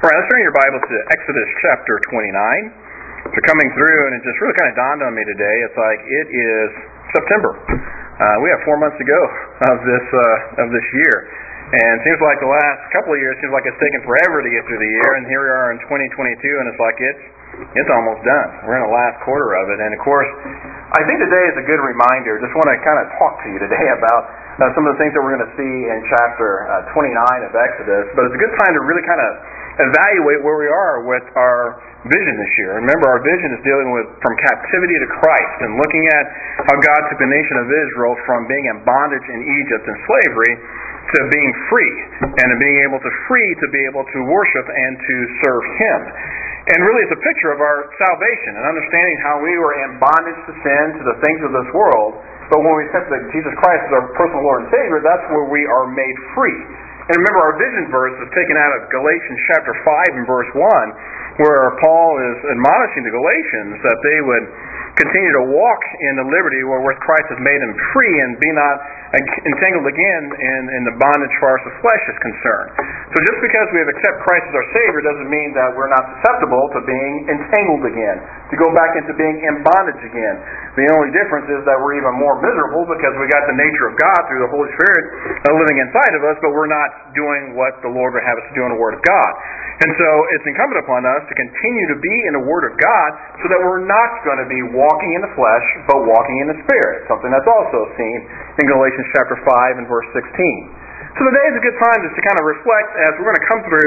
All right, let's turn your Bibles to Exodus chapter 29. So coming through, and it just really kind of dawned on me today, it's like it is September. We have 4 months to go of this year. And it seems like the last couple of years, seems like it's taken forever to get through the year, and here we are in 2022, and it's like it's almost done. We're in the last quarter of it, and of course, I think today is a good reminder. Just want to kind of talk to you today about some of the things that we're going to see in chapter 29 of Exodus, but it's a good time to really kind of evaluate where we are with our vision this year. Remember, our vision is dealing with from captivity to Christ and looking at how God took the nation of Israel from being in bondage in Egypt and slavery to being free, and to being able to be able to worship and to serve Him. And really it's a picture of our salvation and understanding how we were in bondage to sin, to the things of this world, but when we accept that Jesus Christ as our personal Lord and Savior, that's where we are made free. And remember, our vision verse is taken out of Galatians chapter 5 and verse 1, where Paul is admonishing the Galatians that they would continue to walk in the liberty wherewith Christ has made them free and be not entangled again in the bondage far as the flesh is concerned. So just because we have accepted Christ as our Savior doesn't mean that we're not susceptible to being entangled again, to go back into being in bondage again. The only difference is that we're even more miserable because we got the nature of God through the Holy Spirit living inside of us, but we're not doing what the Lord would have us to do in the Word of God. And so it's incumbent upon us to continue to be in the Word of God so that we're not going to be walking in the flesh, but walking in the Spirit, something that's also seen in Galatians chapter 5 and verse 16. So today is a good time just to kind of reflect as we're going to come through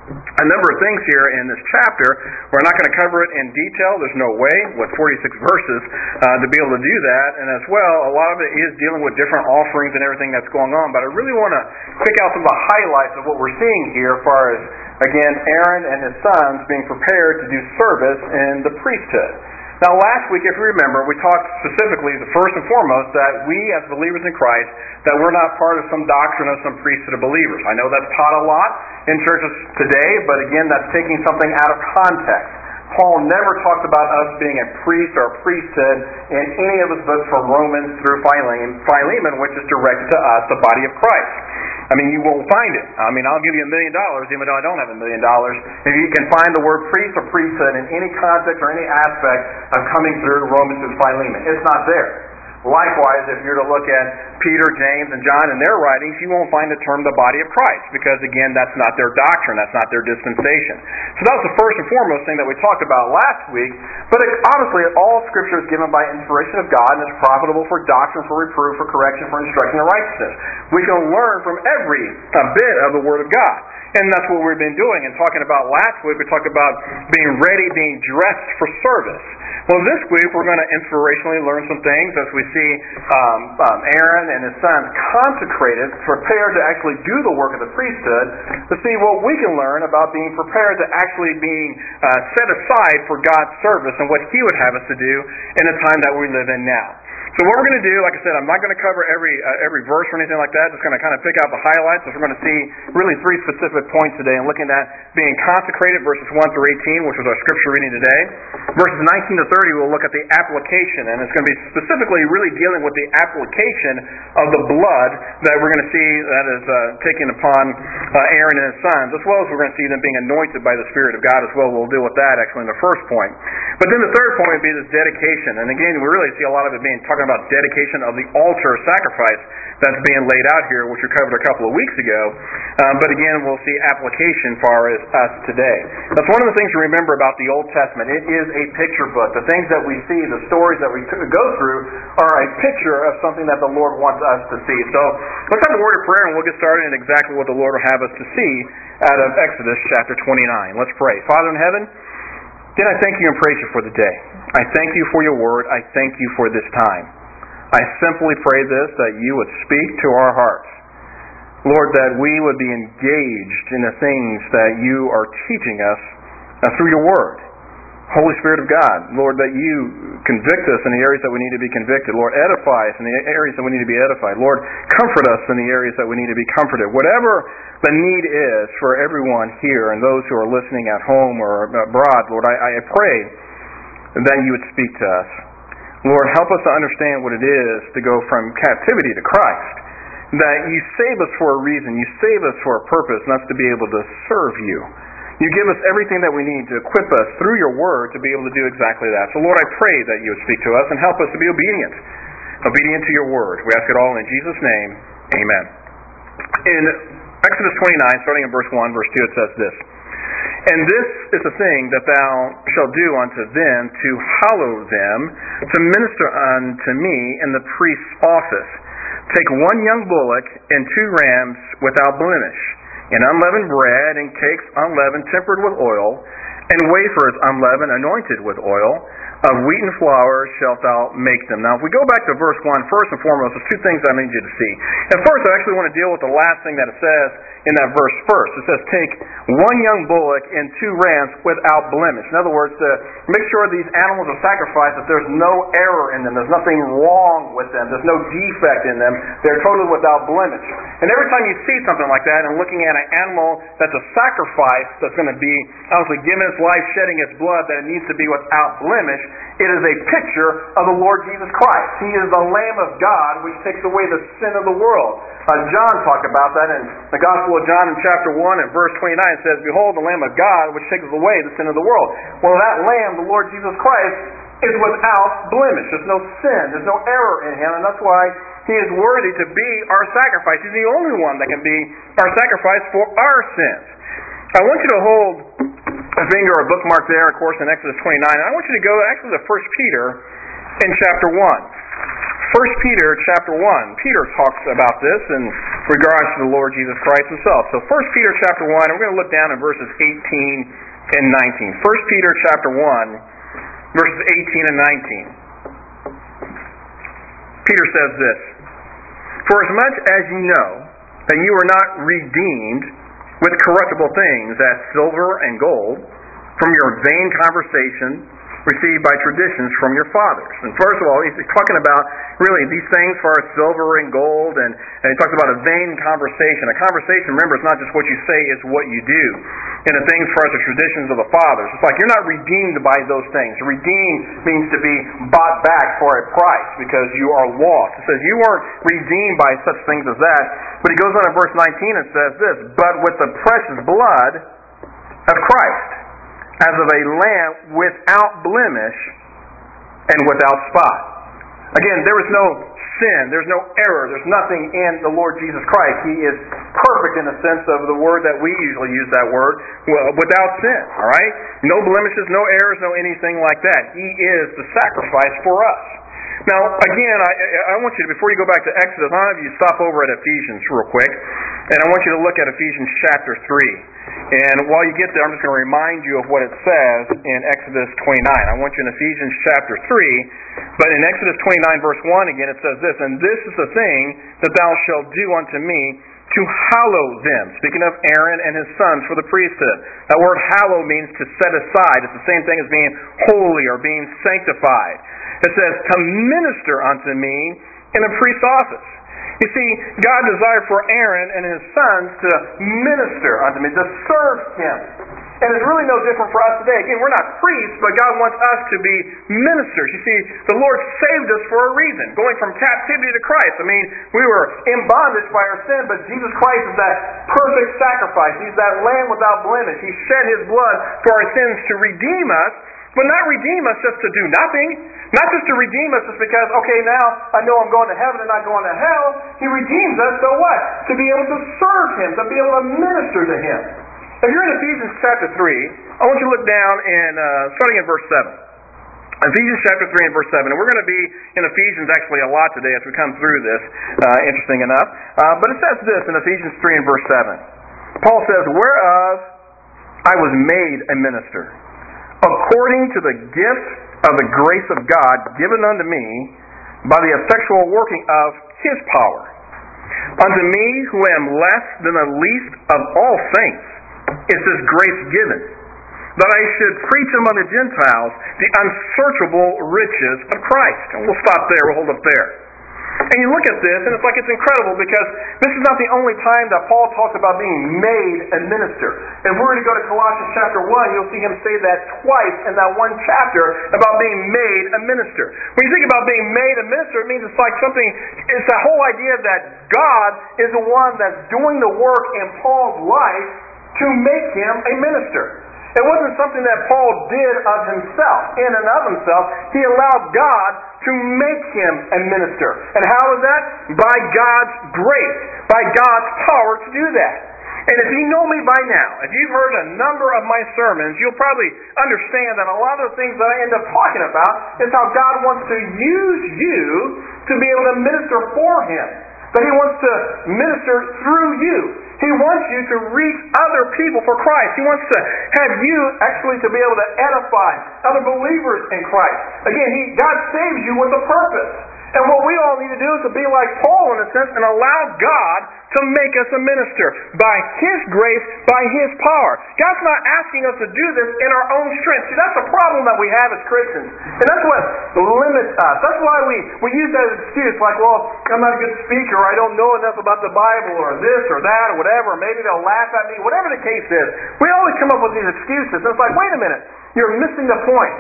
a number of things here in this chapter. We're not going to cover it in detail. There's no way with 46 verses to be able to do that. And as well, a lot of it is dealing with different offerings and everything that's going on. But I really want to pick out some of the highlights of what we're seeing here as far as, again, Aaron and his sons being prepared to do service in the priesthood. Now, last week, if you remember, we talked specifically, the first and foremost, that we as believers in Christ, that we're not part of some doctrine of some priesthood of believers. I know that's taught a lot in churches today, but again, that's taking something out of context. Paul never talks about us being a priest or a priesthood in any of his books from Romans through Philemon, which is directed to us, the body of Christ. I mean, you won't find it. I mean, I'll give you $1 million, even though I don't have $1 million. If you can find the word priest or priesthood in any context or any aspect of coming through Romans through Philemon, it's not there. Likewise, if you're to look at Peter, James, and John in their writings, you won't find the term the body of Christ, because again, that's not their doctrine, that's not their dispensation. So that was the first and foremost thing that we talked about last week. But honestly, all Scripture is given by inspiration of God and is profitable for doctrine, for reproof, for correction, for instruction in righteousness. We can learn from every bit of the Word of God. And that's what we've been doing. And talking about last week, we talked about being ready, being dressed for service. Well, this week we're going to inspirationally learn some things as we see Aaron and his sons consecrated, prepared to actually do the work of the priesthood, to see what we can learn about being prepared to actually being set aside for God's service and what He would have us to do in the time that we live in now. So what we're going to do, like I said, I'm not going to cover every verse or anything like that. Just going to kind of pick out the highlights. So we're going to see really 3 specific points today, and looking at being consecrated, verses 1 through 18, which was our scripture reading today. Verses 19 to 30, we'll look at the application, and it's going to be specifically really dealing with the application of the blood that we're going to see that is taken upon Aaron and his sons, as well as we're going to see them being anointed by the Spirit of God as well. We'll deal with that actually in the first point. But then the third point would be this dedication, and again, we really see a lot of it being talking about dedication of the altar sacrifice that's being laid out here, which we covered a couple of weeks ago. But again, we'll see application far as us today. That's one of the things to remember about the Old Testament. It is a picture book. The things that we see, the stories that we go through, are a picture of something that the Lord wants us to see. So let's have a word of prayer, and we'll get started in exactly what the Lord will have us to see out of Exodus chapter 29. Let's pray. Father in heaven, again, I thank you and praise you for the day. I thank you for your word. I thank you for this time. I simply pray this, that you would speak to our hearts. Lord, that we would be engaged in the things that you are teaching us through your word. Holy Spirit of God, Lord, that you convict us in the areas that we need to be convicted. Lord, edify us in the areas that we need to be edified. Lord, comfort us in the areas that we need to be comforted. Whatever the need is for everyone here and those who are listening at home or abroad, Lord, I pray that you would speak to us. Lord, help us to understand what it is to go from captivity to Christ. That you save us for a reason. You save us for a purpose, and that's to be able to serve you. You give us everything that we need to equip us through your word to be able to do exactly that. So Lord, I pray that you would speak to us and help us to be obedient to your word. We ask it all in Jesus' name. Amen. In Exodus 29, starting in verse 1, verse 2, it says this, "And this is the thing that thou shalt do unto them to hallow them, to minister unto me in the priest's office. Take one young bullock and 2 rams without blemish, and unleavened bread, and cakes unleavened, tempered with oil, and wafers unleavened, anointed with oil. Of wheaten flour shalt thou make them." Now, if we go back to verse 1, first and foremost, there's 2 things I need you to see. And first, I actually want to deal with the last thing that it says in that verse first. It says, "Take one young bullock and 2 rams without blemish." In other words, to make sure these animals are sacrificed, that there's no error in them. There's nothing wrong with them. There's no defect in them. They're totally without blemish. And every time you see something like that, and looking at an animal that's a sacrifice, that's going to be obviously giving its life, shedding its blood, that it needs to be without blemish, it is a picture of the Lord Jesus Christ. He is the Lamb of God which takes away the sin of the world. John talked about that in the Gospel of John in chapter 1 and verse 29. It says, "Behold, the Lamb of God which takes away the sin of the world." Well, that Lamb, the Lord Jesus Christ, is without blemish. There's no sin. There's no error in Him, and that's why He is worthy to be our sacrifice. He's the only one that can be our sacrifice for our sins. I want you to hold a finger or a bookmark there, of course, in Exodus 29. And I want you to go actually to 1 Peter in chapter 1. 1 Peter chapter 1. Peter talks about this in regards to the Lord Jesus Christ Himself. So 1 Peter chapter 1, and we're going to look down in verses 18 and 19. 1 Peter chapter 1, verses 18 and 19. Peter says this, "For as much as ye know that you are not redeemed with corruptible things, as silver and gold, from your vain conversation received by traditions from your fathers." And first of all, he's talking about really these things as far as silver and gold, and he talks about a vain conversation. A conversation, remember, it's not just what you say, it's what you do. And the things as far as the traditions of the fathers. It's like you're not redeemed by those things. Redeemed means to be bought back for a price because you are lost. It says you weren't redeemed by such things as that. But he goes on in verse 19 and says this, "But with the precious blood of Christ, as of a lamb without blemish and without spot." Again, there is no sin, there's no error, there's nothing in the Lord Jesus Christ. He is perfect in the sense of the word that we usually use that word, without sin, all right? No blemishes, no errors, no anything like that. He is the sacrifice for us. Now, again, I want you to, before you go back to Exodus, I'll have you stop over at Ephesians real quick, and I want you to look at Ephesians chapter 3. And while you get there, I'm just going to remind you of what it says in Exodus 29. I want you in Ephesians chapter 3, but in Exodus 29 verse 1 again, it says this, "And this is the thing that thou shalt do unto me, to hallow them." Speaking of Aaron and his sons for the priesthood. That word hallow means to set aside. It's the same thing as being holy or being sanctified. It says, "To minister unto me in the priest's office." You see, God desired for Aaron and his sons to minister unto me, to serve Him. And it's really no different for us today. Again, we're not priests, but God wants us to be ministers. You see, the Lord saved us for a reason, going from captivity to Christ. I mean, we were in bondage by our sin, but Jesus Christ is that perfect sacrifice. He's that lamb without blemish. He shed His blood for our sins to redeem us, but not redeem us just to do nothing. Not just to redeem us just because, okay, now I know I'm going to heaven and not going to hell. He redeems us, so what? To be able to serve Him, to be able to minister to Him. If you're in Ephesians chapter 3, I want you to look down in, starting in verse 7. Ephesians chapter 3 and verse 7. And we're going to be in Ephesians actually a lot today as we come through this, interesting enough. But it says this in Ephesians 3 and verse 7. Paul says, "Whereof I was made a minister, according to the gift of the grace of God given unto me by the effectual working of His power. Unto me, who am less than the least of all saints, is this grace given, that I should preach among the Gentiles the unsearchable riches of Christ." And we'll stop there, we'll hold up there. And you look at this, and it's like it's incredible because this is not the only time that Paul talks about being made a minister. If we're going to go to Colossians chapter 1, you'll see him say that twice in that one chapter about being made a minister. When you think about being made a minister, it means it's like something, it's the whole idea that God is the one that's doing the work in Paul's life to make him a minister. It wasn't something that Paul did of himself, in and of himself. He allowed God to make him a minister. And how is that? By God's grace, by God's power to do that. And if you know me by now, if you've heard a number of my sermons, you'll probably understand that a lot of the things that I end up talking about is how God wants to use you to be able to minister for Him. That He wants to minister through you. He wants you to reach other people for Christ. He wants to have you actually to be able to edify other believers in Christ. Again, God saves you with a purpose. And what we all need to do is to be like Paul in a sense and allow God to make us a minister by His grace, by His power. God's not asking us to do this in our own strength. See, that's the problem that we have as Christians. And that's what limits us. That's why we use that as an excuse, like, well, I'm not a good speaker, or I don't know enough about the Bible, or this or that, or whatever, or maybe they'll laugh at me, whatever the case is. We always come up with these excuses. And it's like, wait a minute, you're missing the point.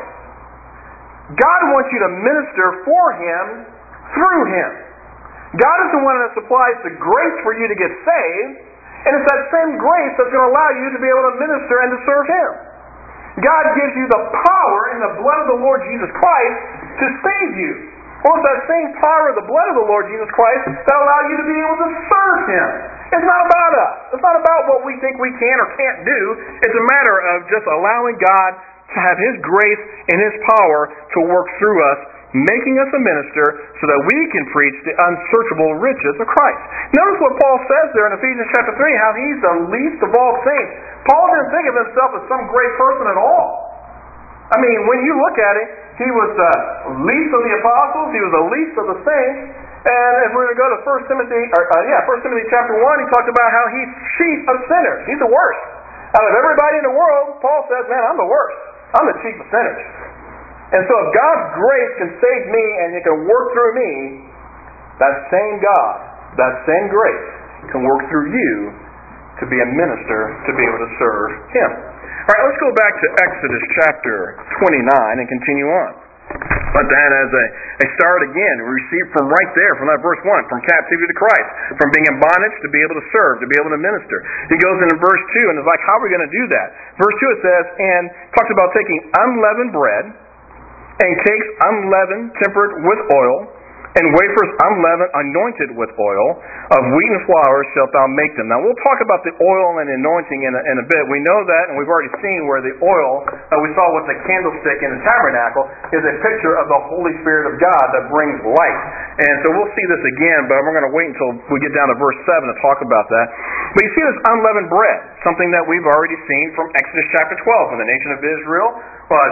God wants you to minister for Him through Him. God is the one that supplies the grace for you to get saved, and it's that same grace that's going to allow you to be able to minister and to serve Him. God gives you the power in the blood of the Lord Jesus Christ to save you. Well, it's that same power of the blood of the Lord Jesus Christ that allows you to be able to serve Him. It's not about us. It's not about what we think we can or can't do. It's a matter of just allowing God to have His grace and His power to work through us, making us a minister so that we can preach the unsearchable riches of Christ. Notice what Paul says there in Ephesians chapter 3, how he's the least of all saints. Paul didn't think of himself as some great person at all. I mean, when you look at it, he was the least of the apostles, he was the least of the saints, and if we're going to go to 1 Timothy chapter 1, he talked about how he's chief of sinners. He's the worst. Out of everybody in the world, Paul says, man, I'm the worst. I'm the chief of sinners. And so if God's grace can save me and it can work through me, that same God, that same grace can work through you to be a minister, to be able to serve Him. All right, let's go back to Exodus chapter 29 and continue on. But then as a start again, we receive from right there, from that verse 1, from captivity to Christ, from being in bondage to be able to serve, to be able to minister. He goes into verse 2 and is like, how are we going to do that? Verse 2 it says, and talks about taking unleavened bread, and cakes unleavened, tempered with oil, and wafers unleavened, anointed with oil, of wheat and flour shalt thou make them. Now we'll talk about the oil and anointing in a bit. We know that, and we've already seen where the oil we saw with the candlestick in the tabernacle is a picture of the Holy Spirit of God that brings light. And so we'll see this again, but we're going to wait until we get down to verse 7 to talk about that. But you see this unleavened bread, something that we've already seen from Exodus chapter 12, when the nation of Israel was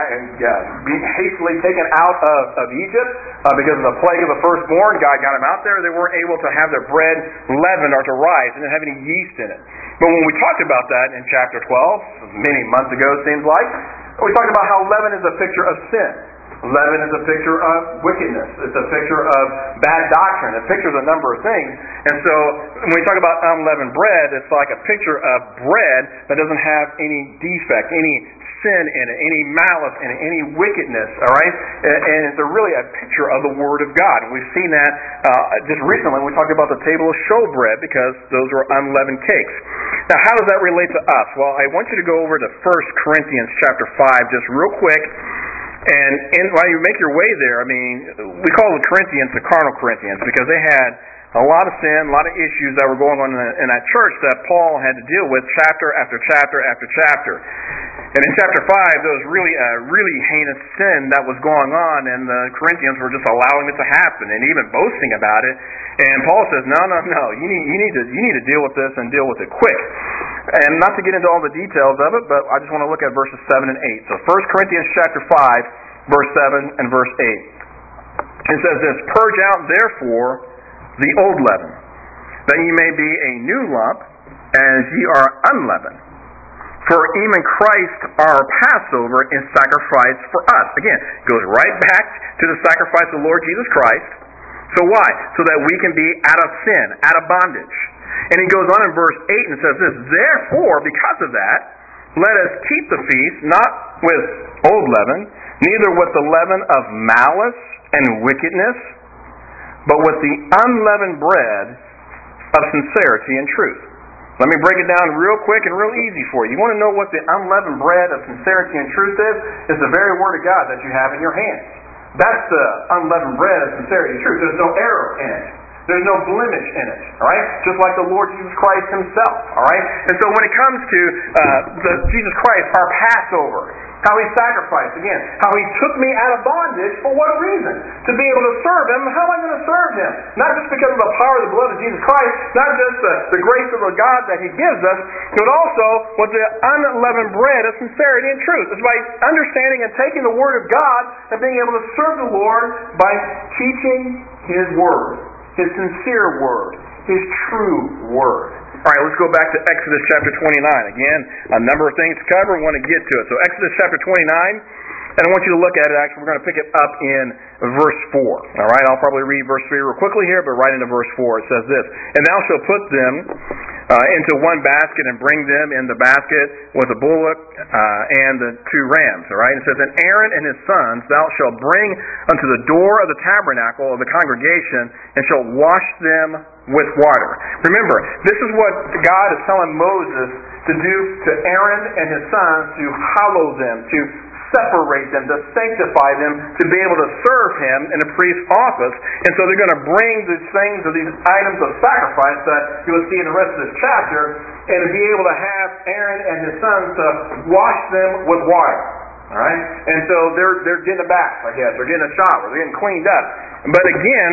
hastily taken out of Egypt because of the plague of the firstborn. God got them out there. They weren't able to have their bread leavened or to rise. They didn't have any yeast in it. But when we talked about that in chapter 12, many months ago it seems like, we talked about how leaven is a picture of sin. Leaven is a picture of wickedness. It's a picture of bad doctrine. It pictures a number of things. And so when we talk about unleavened bread, it's like a picture of bread that doesn't have any defect, any sin in it, any malice in it, any wickedness, all right? And it's really a picture of the Word of God. We've seen that just recently when we talked about the table of showbread, because those were unleavened cakes. Now, how does that relate to us? Well, I want you to go over to 1 Corinthians chapter 5 just real quick. And while you make your way there, I mean, we call the Corinthians the carnal Corinthians because they had a lot of sin, a lot of issues that were going on in that church that Paul had to deal with chapter after chapter after chapter. And in chapter 5, there was really a really heinous sin that was going on, and the Corinthians were just allowing it to happen and even boasting about it. And Paul says, no, you need to deal with this and deal with it quick. And not to get into all the details of it, but I just want to look at verses 7 and 8. So 1 Corinthians chapter 5, verse 7 and verse 8. It says this, purge out therefore the old leaven, that ye may be a new lump, as ye are unleavened. For even Christ our Passover is sacrificed for us. Again, it goes right back to the sacrifice of the Lord Jesus Christ. So why? So that we can be out of sin, out of bondage. And he goes on in verse 8 and says this, therefore, because of that, let us keep the feast, not with old leaven, neither with the leaven of malice and wickedness, but with the unleavened bread of sincerity and truth. Let me break it down real quick and real easy for you. You want to know what the unleavened bread of sincerity and truth is? It's the very Word of God that you have in your hands. That's the unleavened bread of sincerity and truth. There's no error in it. There's no blemish in it, all right? Just like the Lord Jesus Christ Himself, all right? And so when it comes to Jesus Christ, our Passover, how He sacrificed, again, how He took me out of bondage, for what reason? To be able to serve Him. How am I going to serve Him? Not just because of the power of the blood of Jesus Christ, not just the grace of the God that He gives us, but also with the unleavened bread of sincerity and truth. It's by understanding and taking the Word of God and being able to serve the Lord by teaching His Word. His sincere Word, His true Word. All right, let's go back to Exodus chapter 29. Again, a number of things to cover. We want to get to it. So Exodus chapter 29, and I want you to look at it. Actually, we're going to pick it up in verse 4. All right, I'll probably read verse 3 real quickly here, but right into verse 4 it says this. And thou shalt put them into one basket and bring them in the basket with the bullock and the 2 rams. All right, it says, and Aaron and his sons thou shalt bring unto the door of the tabernacle of the congregation and shalt wash them with water. Remember, this is what God is telling Moses to do to Aaron and his sons, to hallow them, to separate them, to sanctify them, to be able to serve Him in a priest's office. And so they're going to bring these things or these items of sacrifice that you will see in the rest of this chapter, and to be able to have Aaron and his sons to wash them with water. All right? And so they're getting a bath, I guess. They're getting a shower. They're getting cleaned up. But again,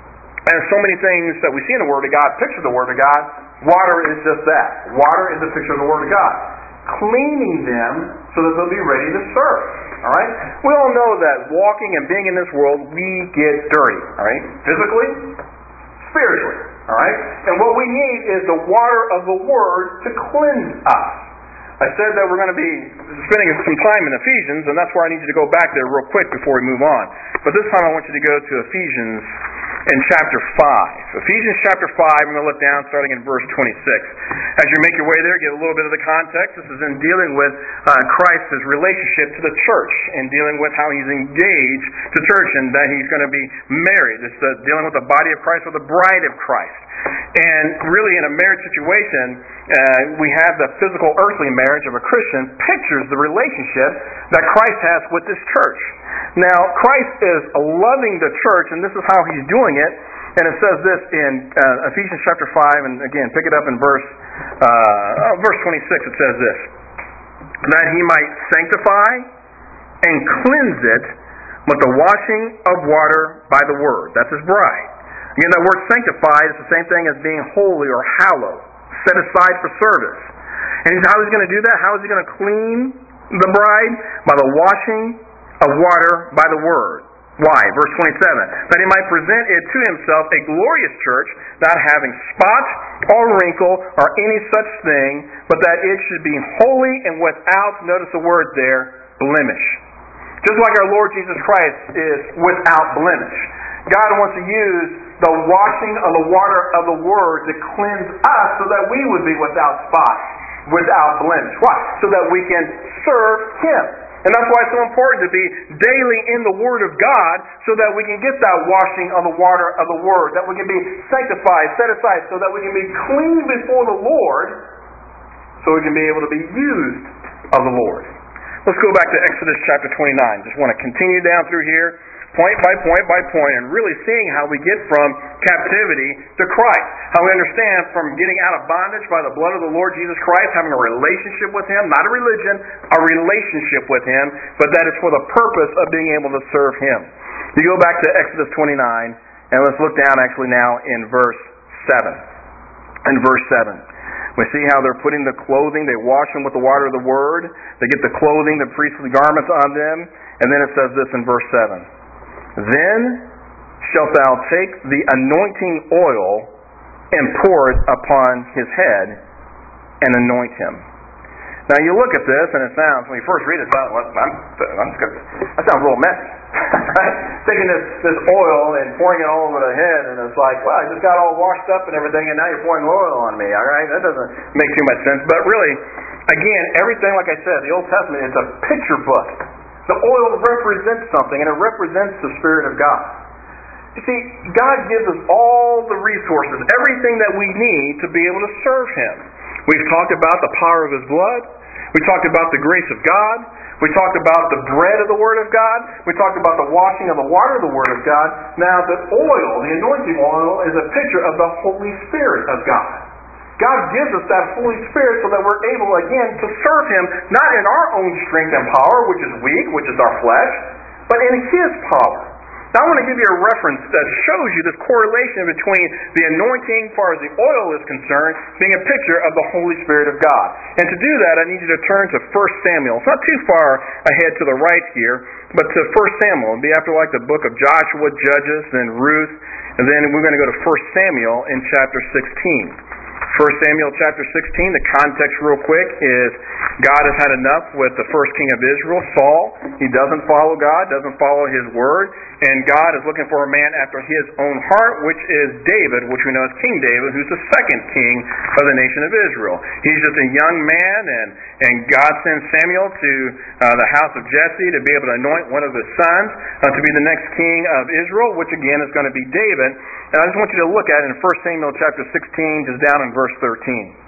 as so many things that we see in the Word of God, picture the Word of God, water is just that. Water is a picture of the Word of God. Cleaning them so that they'll be ready to serve. All right? We all know that walking and being in this world, we get dirty. All right? Physically, spiritually. All right? And what we need is the water of the Word to cleanse us. I said that we're going to be spending some time in Ephesians, and that's where I need you to go back there real quick before we move on. But this time I want you to go to Ephesians in chapter 5. Ephesians chapter 5, I'm going to look down starting in verse 26. As you make your way there, get a little bit of the context. This is in dealing with Christ's relationship to the church and dealing with how He's engaged the church and that He's going to be married. It's dealing with the body of Christ or the bride of Christ. And really in a marriage situation, we have the physical earthly marriage of a Christian pictures the relationship that Christ has with this church. Now, Christ is loving the church, and this is how He's doing it. And it says this in Ephesians chapter 5, and again, pick it up in verse 26. It says this, that He might sanctify and cleanse it with the washing of water by the Word. That's His bride. Again, that word sanctified is the same thing as being holy or hallowed, set aside for service. And how is He going to do that? How is He going to clean the bride? By the washing of water by the Word. Why? Verse 27. That He might present it to Himself a glorious church, not having spot or wrinkle or any such thing, but that it should be holy and without, notice the word there, blemish. Just like our Lord Jesus Christ is without blemish. God wants to use the washing of the water of the Word to cleanse us so that we would be without spot, without blemish. Why? So that we can serve Him. And that's why it's so important to be daily in the Word of God so that we can get that washing of the water of the Word, that we can be sanctified, set aside, so that we can be clean before the Lord so we can be able to be used of the Lord. Let's go back to Exodus chapter 29. Just want to continue down through here, point by point by point, and really seeing how we get from captivity to Christ. How we understand from getting out of bondage by the blood of the Lord Jesus Christ, having a relationship with Him, not a religion, a relationship with Him, but that is for the purpose of being able to serve Him. You go back to Exodus 29, and let's look down actually now in verse 7. In verse 7. We see how they're putting the clothing, they wash them with the water of the Word, they get the clothing, the priestly garments on them, and then it says this in verse 7. Then shalt thou take the anointing oil and pour it upon his head and anoint him. Now you look at this and it sounds, when you first read it, that sounds a little messy. Right? Taking this oil and pouring it all over the head, and it's like, well, I just got all washed up and everything, and now you're pouring oil on me. All right, that doesn't make too much sense. But really, again, everything, like I said, the Old Testament, it's a picture book. The oil represents something, and it represents the Spirit of God. You see, God gives us all the resources, everything that we need to be able to serve Him. We've talked about the power of His blood. We talked about the grace of God. We talked about the bread of the Word of God. We talked about the washing of the water of the Word of God. Now the oil, the anointing oil, is a picture of the Holy Spirit of God. God gives us that Holy Spirit so that we're able, again, to serve Him, not in our own strength and power, which is weak, which is our flesh, but in His power. Now I want to give you a reference that shows you this correlation between the anointing, as far as the oil is concerned, being a picture of the Holy Spirit of God. And to do that, I need you to turn to 1 Samuel. It's not too far ahead to the right here, but to 1 Samuel. It'll be after like the book of Joshua, Judges, then Ruth, and then we're going to go to 1 Samuel in chapter 16. 1 Samuel chapter 16, the context real quick is God has had enough with the first king of Israel, Saul. He doesn't follow God, doesn't follow His word, and God is looking for a man after His own heart, which is David, which we know as King David, who's the second king of the nation of Israel. He's just a young man, and God sends Samuel to the house of Jesse to be able to anoint one of his sons to be the next king of Israel, which again is going to be David. And I just want you to look at it in 1 Samuel chapter 16, just down in verse 13.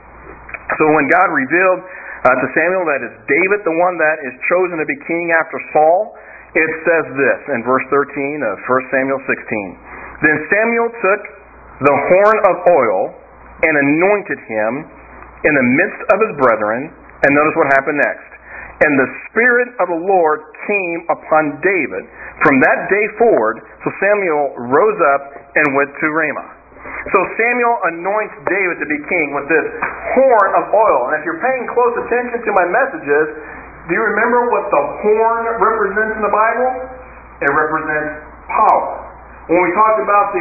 So when God revealed to Samuel that it's David, the one that is chosen to be king after Saul, it says this in verse 13 of 1 Samuel 16. Then Samuel took the horn of oil and anointed him in the midst of his brethren. And notice what happened next. And the Spirit of the Lord came upon David from that day forward. So Samuel rose up and went to Ramah. So Samuel anoints David to be king with this horn of oil. And if you're paying close attention to my messages, do you remember what the horn represents in the Bible? It represents power. When we talked about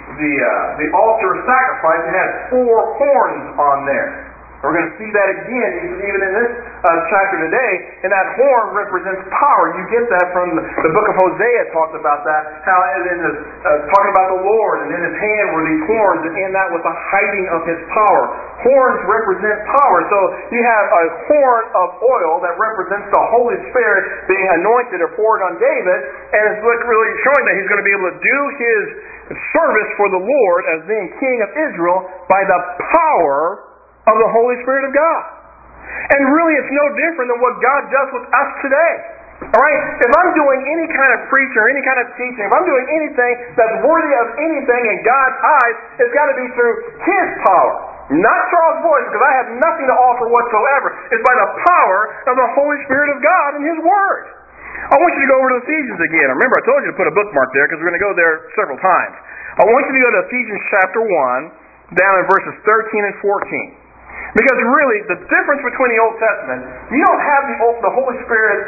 the altar of sacrifice, it had 4 horns on there. We're going to see that again, even in this chapter today, and that horn represents power. You get that from the book of Hosea. It talks about that, how it is talking about the Lord, and in His hand were these horns, and in that was the hiding of His power. Horns represent power. So you have a horn of oil that represents the Holy Spirit being anointed or poured on David, and it's really showing that he's going to be able to do his service for the Lord as being king of Israel by the power of the Holy Spirit of God. And really it's no different than what God does with us today. Alright? If I'm doing any kind of preaching or any kind of teaching, if I'm doing anything that's worthy of anything in God's eyes, it's got to be through His power. Not Charles Boyce, because I have nothing to offer whatsoever. It's by the power of the Holy Spirit of God and His Word. I want you to go over to Ephesians again. Remember, I told you to put a bookmark there because we're going to go there several times. I want you to go to Ephesians chapter 1, down in verses 13 and 14. Because really, the difference between the Old Testament, you don't have the Holy Spirit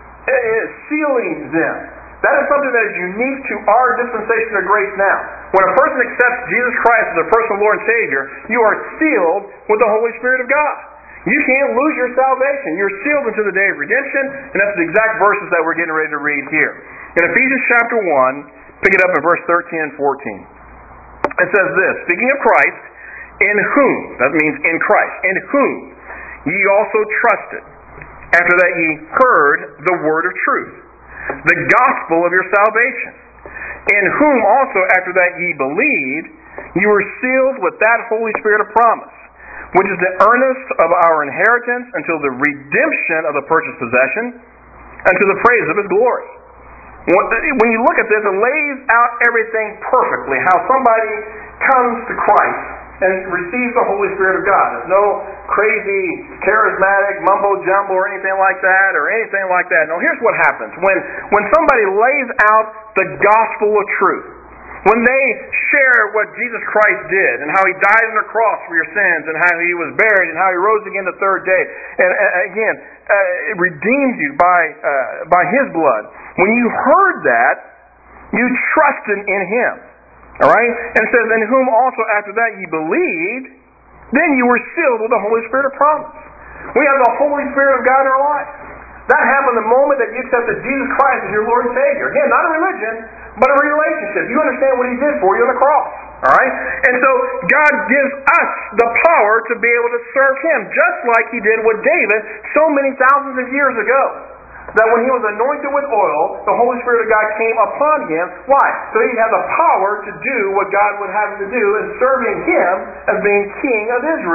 sealing them. That is something that is unique to our dispensation of grace now. When a person accepts Jesus Christ as their personal Lord and Savior, you are sealed with the Holy Spirit of God. You can't lose your salvation. You're sealed until the day of redemption, and that's the exact verses that we're getting ready to read here. In Ephesians chapter 1, pick it up in verse 13 and 14. It says this, speaking of Christ, in whom, that means in Christ, in whom ye also trusted, after that ye heard the word of truth, the gospel of your salvation, in whom also after that ye believed, ye were sealed with that Holy Spirit of promise, which is the earnest of our inheritance until the redemption of the purchased possession, unto the praise of His glory. When you look at this, it lays out everything perfectly, how somebody comes to Christ and receives the Holy Spirit of God. There's no crazy, charismatic, mumbo-jumbo or anything like that. No, here's what happens. When somebody lays out the gospel of truth, when they share what Jesus Christ did and how He died on the cross for your sins and how He was buried and how He rose again the third day, and again, it redeemed you by His blood. When you heard that, you trusted in Him. Alright? And it says, in whom also after that ye believed, then you were sealed with the Holy Spirit of promise. We have the Holy Spirit of God in our life. That happened the moment that you accepted Jesus Christ as your Lord and Savior. Again, not a religion, but a relationship. You understand what He did for you on the cross. Alright? And so God gives us the power to be able to serve Him, just like He did with David so many thousands of years ago. That when he was anointed with oil, the Holy Spirit of God came upon him. Why? So he had the power to do what God would have him to do in serving Him as being King of Israel.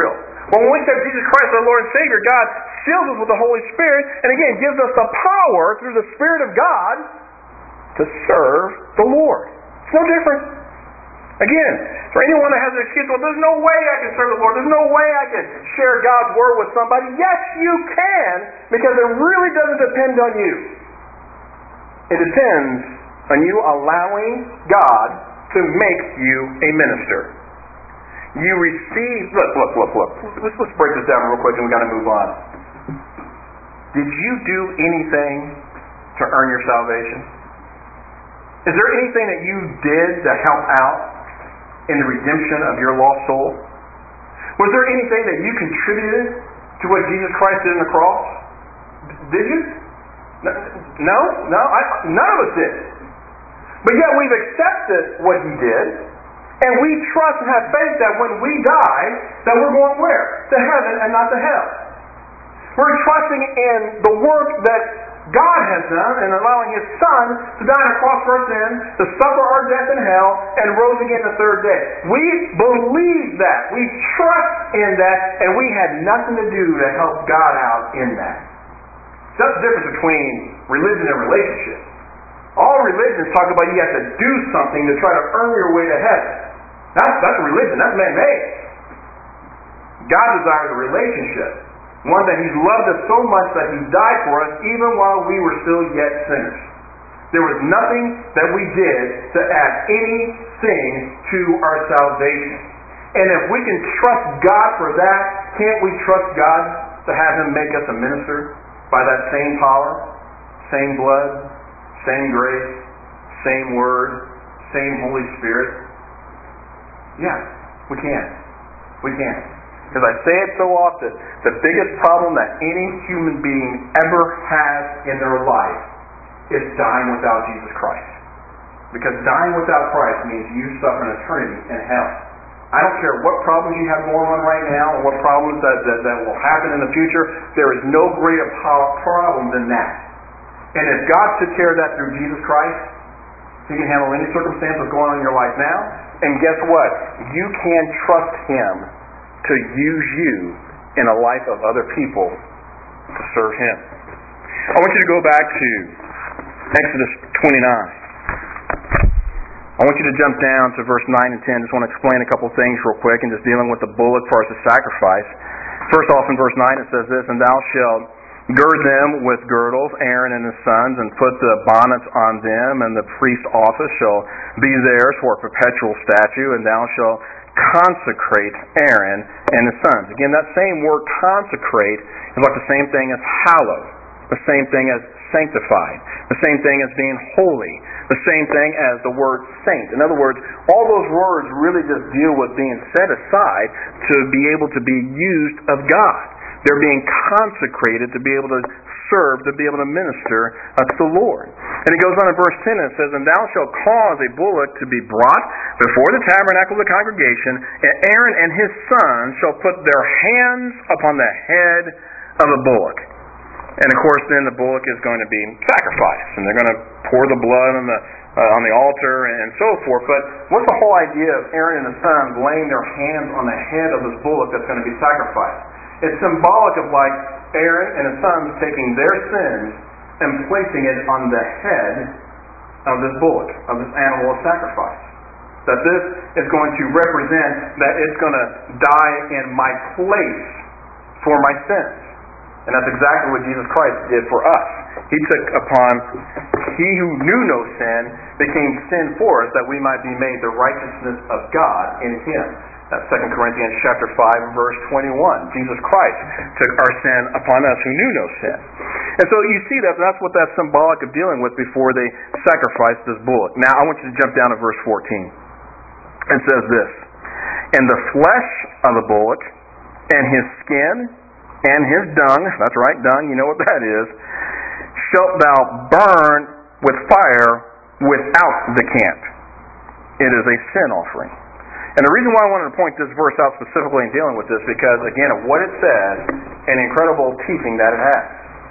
But when we accept Jesus Christ our Lord and Savior, God seals us with the Holy Spirit, and again, gives us the power through the Spirit of God to serve the Lord. It's no different. Again, for anyone that has an excuse, well, there's no way I can serve the Lord. There's no way I can share God's Word with somebody. Yes, you can, because it really doesn't depend on you. It depends on you allowing God to make you a minister. You receive... Look. Let's break this down real quick and we've got to move on. Did you do anything to earn your salvation? Is there anything that you did to help out in the redemption of your lost soul? Was there anything that you contributed to what Jesus Christ did on the cross? Did you? No? None of us did. But yet we've accepted what He did, and we trust and have faith that when we die, that we're going where? To heaven and not to hell. We're trusting in the work that God has done in allowing His Son to die on a cross for our sins, to suffer our death in hell, and rose again the third day. We believe that. We trust in that, and we had nothing to do to help God out in that. So that's the difference between religion and relationship. All religions talk about you have to do something to try to earn your way to heaven. That's religion. That's man-made. God desires a relationship. One that He's loved us so much that He died for us even while we were still yet sinners. There was nothing that we did to add anything to our salvation. And if we can trust God for that, can't we trust God to have Him make us a minister by that same power, same blood, same grace, same Word, same Holy Spirit? Yeah, we can. We can. Because I say it so often, the biggest problem that any human being ever has in their life is dying without Jesus Christ. Because dying without Christ means you suffer an eternity in hell. I don't care what problems you have going on right now or what problems that will happen in the future, there is no greater problem than that. And if God took care of that through Jesus Christ, He can handle any circumstance that's going on in your life now. And guess what? You can trust Him to use you in a life of other people to serve Him. I want you to go back to Exodus 29. I want you to jump down to verse 9 and 10. Just want to explain a couple things real quick and just dealing with the bullock for us to sacrifice. First off, in verse 9 it says this, "And thou shalt gird them with girdles, Aaron and his sons, and put the bonnets on them, and the priest's office shall be theirs for a perpetual statute, and thou shalt consecrate Aaron and his sons." Again, that same word consecrate is like the same thing as hallow, the same thing as sanctified, the same thing as being holy, the same thing as the word saint. In other words, all those words really just deal with being set aside to be able to be used of God. They're being consecrated to be able to serve, to be able to minister to the Lord. And it goes on in verse 10 and it says, "And thou shalt cause a bullock to be brought before the tabernacle of the congregation, and Aaron and his sons shall put their hands upon the head of the bullock." And of course then the bullock is going to be sacrificed, and they're going to pour the blood on the altar and so forth. But what's the whole idea of Aaron and his sons laying their hands on the head of this bullock that's going to be sacrificed? It's symbolic of like Aaron and his sons taking their sins and placing it on the head of this bullock, of this animal of sacrifice. That this is going to represent that it's going to die in my place for my sins. And that's exactly what Jesus Christ did for us. He took upon, He who knew no sin became sin for us, that we might be made the righteousness of God in Him. That's 2 Corinthians chapter 5 verse 21. Jesus Christ took our sin upon us who knew no sin. And so you see that's what that's symbolic of dealing with before they sacrificed this bullock. Now I want you to jump down to verse 14. It says this, "And the flesh of the bullock, and his skin, and his dung," that's right, dung, you know what that is, "shalt thou burn with fire without the camp. It is a sin offering." And the reason why I wanted to point this verse out specifically in dealing with this, because again of what it says and the incredible teaching that it has.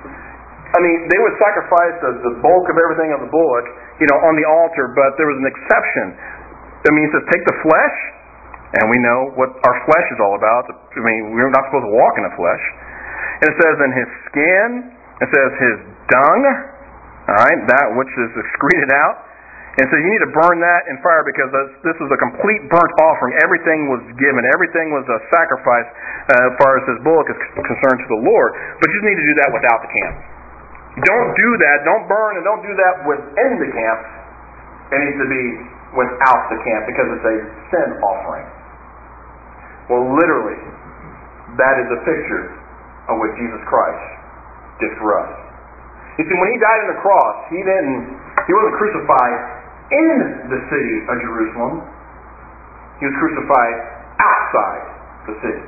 I mean, they would sacrifice the bulk of everything of the bullock, on the altar, but there was an exception. I mean, it says take the flesh And we know what our flesh is all about. I mean, we're not supposed to walk in the flesh. And it says in his skin, it says his dung, all right, that which is excreted out. And so you need to burn that in fire because this is a complete burnt offering. Everything was given. Everything was a sacrifice as far as his bullock is concerned to the Lord. But you need to do that without the camp. Don't do that. Don't burn and don't do that within the camp. It needs to be without the camp because it's a sin offering. Well, literally, that is a picture of what Jesus Christ did for us. You see, when he died on the cross, he wasn't crucified in the city of Jerusalem. He was crucified outside the city.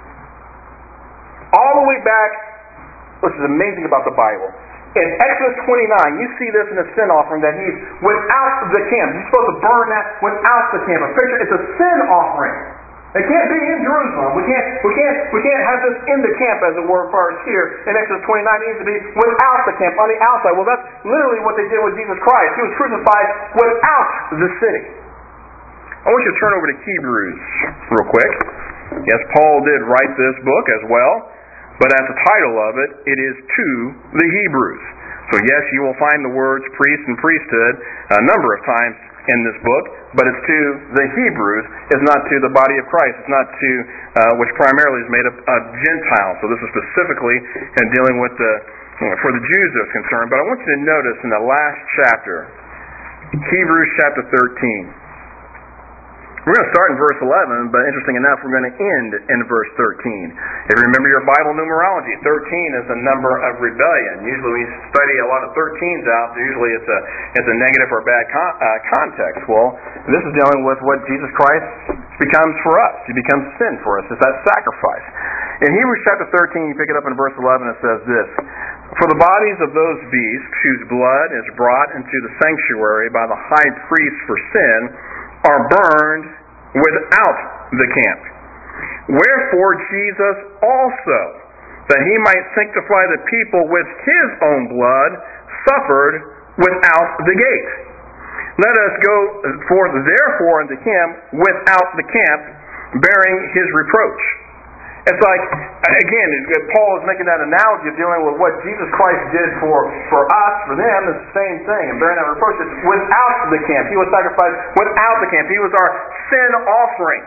All the way back, which is amazing about the Bible. In Exodus 29, you see this in the sin offering that he's without the camp. He's supposed to burn that without the camp. A picture, it's a sin offering. It can't be in Jerusalem. We can't have this in the camp, as it were, as far as here in Exodus 29. It needs to be without the camp, on the outside. Well, that's literally what they did with Jesus Christ. He was crucified without the city. I want you to turn over to Hebrews real quick. Yes, Paul did write this book as well, but as the title of it, it is To the Hebrews. So yes, you will find the words priest and priesthood a number of times in this book, but it's to the Hebrews. It's not to the body of Christ. It's not to which primarily is made up of Gentiles. So this is specifically dealing with for the Jews that's concerned. But I want you to notice in the last chapter, Hebrews chapter 13. We're going to start in verse 11, but interesting enough, we're going to end in verse 13. If you remember your Bible numerology, 13 is a number of rebellion. Usually we study a lot of 13s out. Usually it's a negative or bad context. Well, this is dealing with what Jesus Christ becomes for us. He becomes sin for us. It's that sacrifice. In Hebrews chapter 13, you pick it up in verse 11, it says this: For the bodies of those beasts whose blood is brought into the sanctuary by the high priest for sin are burned without the camp. Wherefore Jesus also, that he might sanctify the people with his own blood, suffered without the gate. Let us go forth therefore unto him without the camp, bearing his reproach. It's like, again, Paul is making that analogy of dealing with what Jesus Christ did for us, for them, is the same thing. And bearing that reproach is without the camp. He was sacrificed without the camp. He was our sin offering.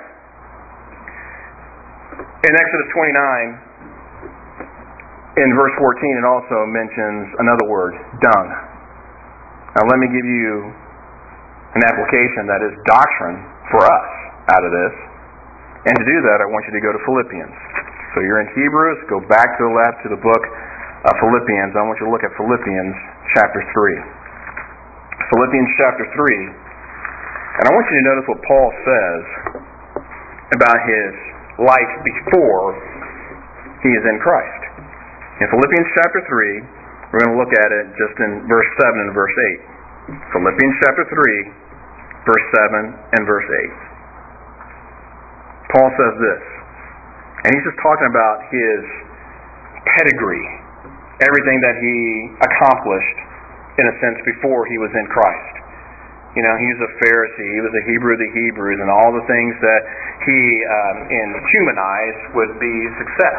In Exodus 29, in verse 14, it also mentions another word, dung. Now let me give you an application that is doctrine for us out of this. And to do that, I want you to go to Philippians. So you're in Hebrews, go back to the left to the book of Philippians. I want you to look at Philippians chapter 3. Philippians chapter 3. And I want you to notice what Paul says about his life before he is in Christ. In Philippians chapter 3, we're going to look at it just in verse 7 and verse 8. Philippians chapter 3, verse 7 and verse 8. Paul says this, and he's just talking about his pedigree, everything that he accomplished, in a sense, before he was in Christ. You know, he's a Pharisee, he was a Hebrew of the Hebrews, and all the things that he humanized would be success.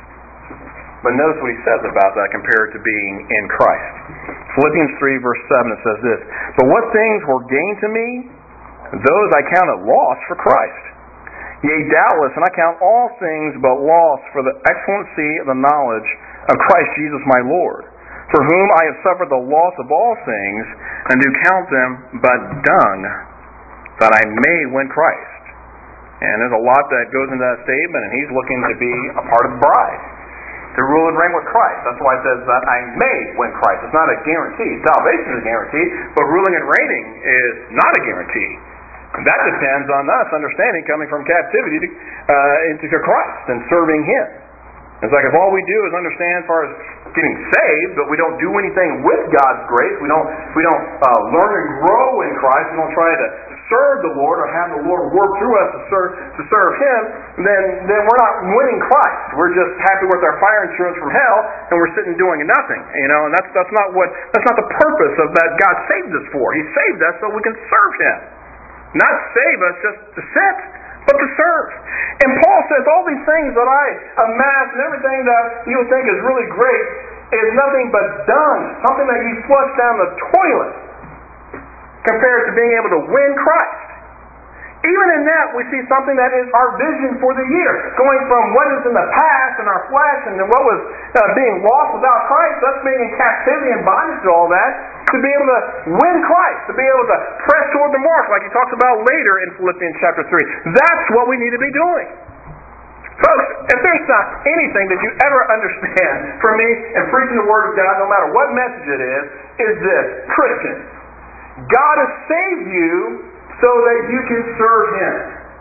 But notice what he says about that compared to being in Christ. Philippians 3, verse 7, it says this: But what things were gain to me, those I counted loss for Christ. Yea, doubtless, and I count all things but loss for the excellency of the knowledge of Christ Jesus my Lord, for whom I have suffered the loss of all things, and do count them but dung, that I may win Christ. And there's a lot that goes into that statement, and he's looking to be a part of the bride, to rule and reign with Christ. That's why it says that I may win Christ. It's not a guarantee. Salvation is a guarantee, but ruling and reigning is not a guarantee. That depends on us understanding coming from captivity into Christ and serving Him. It's like if all we do is understand as far as getting saved, but we don't do anything with God's grace, we don't learn and grow in Christ, we don't try to serve the Lord or have the Lord work through us to serve Him, then we're not winning Christ. We're just happy with our fire insurance from hell, and we're sitting doing nothing. You know, and that's not the purpose of that God saved us for. He saved us so we can serve Him. Not save us just to sit, but to serve. And Paul says all these things that I amass and everything that you think is really great is nothing but dung, something that you flush down the toilet compared to being able to win Christ. Even in that, we see something that is our vision for the year. Going from what is in the past and our flesh and then what was being lost without Christ, us being in captivity and bondage to all that, to be able to win Christ, to be able to press toward the mark like he talks about later in Philippians chapter 3. That's what we need to be doing. Folks, if there's not anything that you ever understand from me in preaching the Word of God, no matter what message it is this: Christian, God has saved you so that you can serve Him.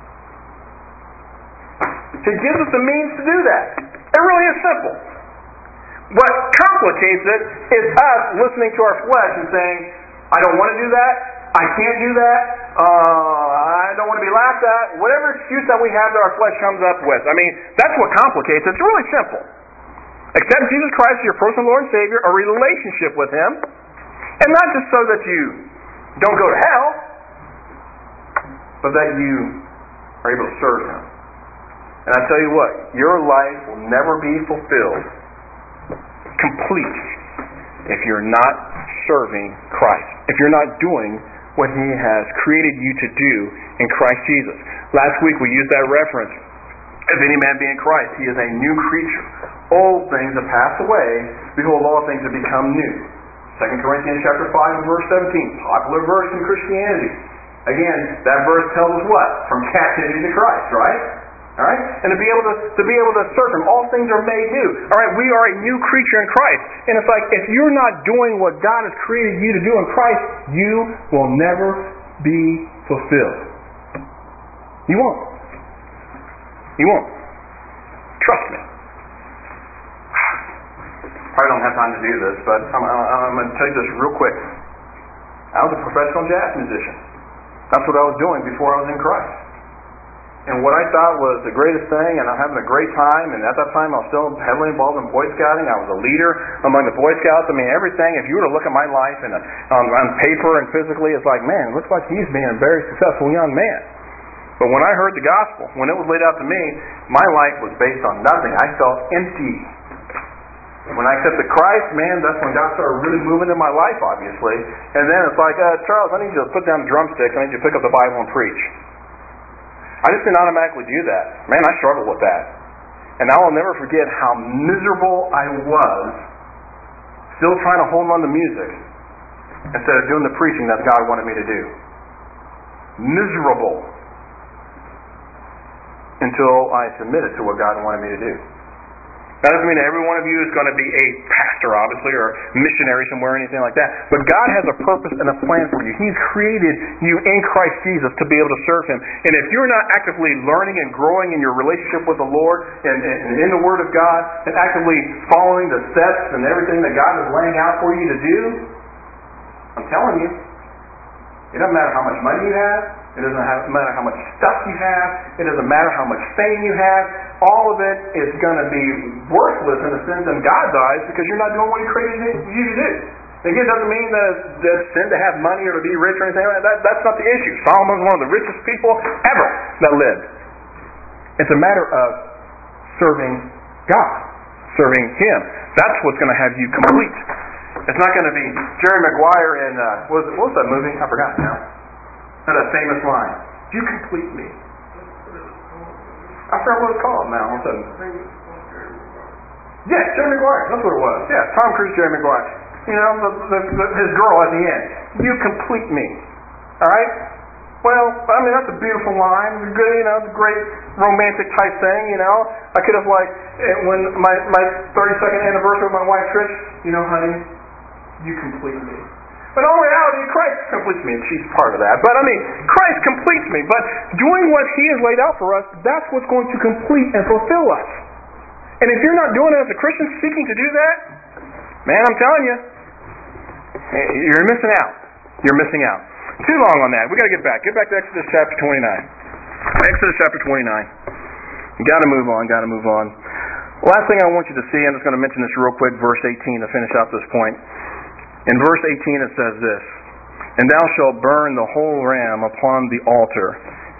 He gives us the means to do that. It really is simple. What complicates it is us listening to our flesh and saying, I don't want to do that, I can't do that, I don't want to be laughed at, whatever excuse that we have that our flesh comes up with. I mean, that's what complicates it. It's really simple. Accept Jesus Christ as your personal Lord and Savior, a relationship with Him, and not just so that you don't go to hell, but that you are able to serve Him. And I tell you what, your life will never be fulfilled, complete, if you're not serving Christ, if you're not doing what He has created you to do in Christ Jesus. Last week we used that reference. If any man be in Christ, he is a new creature. Old things have passed away. Behold, all things have become new. 2 Corinthians chapter 5 and verse 17, popular verse in Christianity. Again, that verse tells us what? From captivity to Christ, right? All right? And to be able to serve Him, all things are made new. All right, we are a new creature in Christ. And it's like, if you're not doing what God has created you to do in Christ, you will never be fulfilled. You won't. You won't. Trust me. Probably don't have time to do this, but I'm going to tell you this real quick. I was a professional jazz musician. That's what I was doing before I was in Christ. And what I thought was the greatest thing, and I'm having a great time, and at that time I was still heavily involved in Boy Scouting. I was a leader among the Boy Scouts. I mean, everything, if you were to look at my life and on paper and physically, it's like, man, it looks like he's being a very successful young man. But when I heard the gospel, when it was laid out to me, my life was based on nothing. I felt empty. When I accepted Christ, man, that's when God started really moving in my life, obviously. And then it's like, Charles, I need you to put down the drumsticks. I need you to pick up the Bible and preach. I just didn't automatically do that. Man, I struggled with that. And I will never forget how miserable I was still trying to hold on to music instead of doing the preaching that God wanted me to do. Miserable. Until I submitted to what God wanted me to do. That doesn't mean that every one of you is going to be a pastor, obviously, or missionary somewhere or anything like that. But God has a purpose and a plan for you. He's created you in Christ Jesus to be able to serve Him. And if you're not actively learning and growing in your relationship with the Lord and in the Word of God and actively following the steps and everything that God is laying out for you to do, I'm telling you, it doesn't matter how much money you have. It doesn't matter how much stuff you have. It doesn't matter how much fame you have. All of it is going to be worthless in a sense in God's eyes because you're not doing what He created you to do. Again, it doesn't mean that it's sin to have money or to be rich or anything like that. That's not the issue. Solomon's one of the richest people ever that lived. It's a matter of serving God, serving Him. That's what's going to have you complete. It's not going to be Jerry Maguire in, what was that movie? I forgot now. That famous line, "You complete me." I forgot what it's called now. All of a sudden. Yes, Jerry Maguire. That's what it was. Yeah, Tom Cruise, Jerry Maguire. You know, his girl at the end. "You complete me." All right. Well, I mean, that's a beautiful line. It's good, you know, it's a great romantic type thing. You know, I could have when my 32nd anniversary with my wife Trish. You know, honey, you complete me. But in reality, Christ completes me, and she's part of that. But I mean, Christ completes me. But doing what He has laid out for us, that's what's going to complete and fulfill us. And if you're not doing it as a Christian, seeking to do that, man, I'm telling you, you're missing out. You're missing out. Too long on that. We got to get back. Get back to Exodus chapter 29. Exodus chapter 29. You got to move on. Got to move on. Last thing I want you to see, I'm just going to mention this real quick, verse 18 to finish out this point. In verse 18 it says this, "And thou shalt burn the whole ram upon the altar,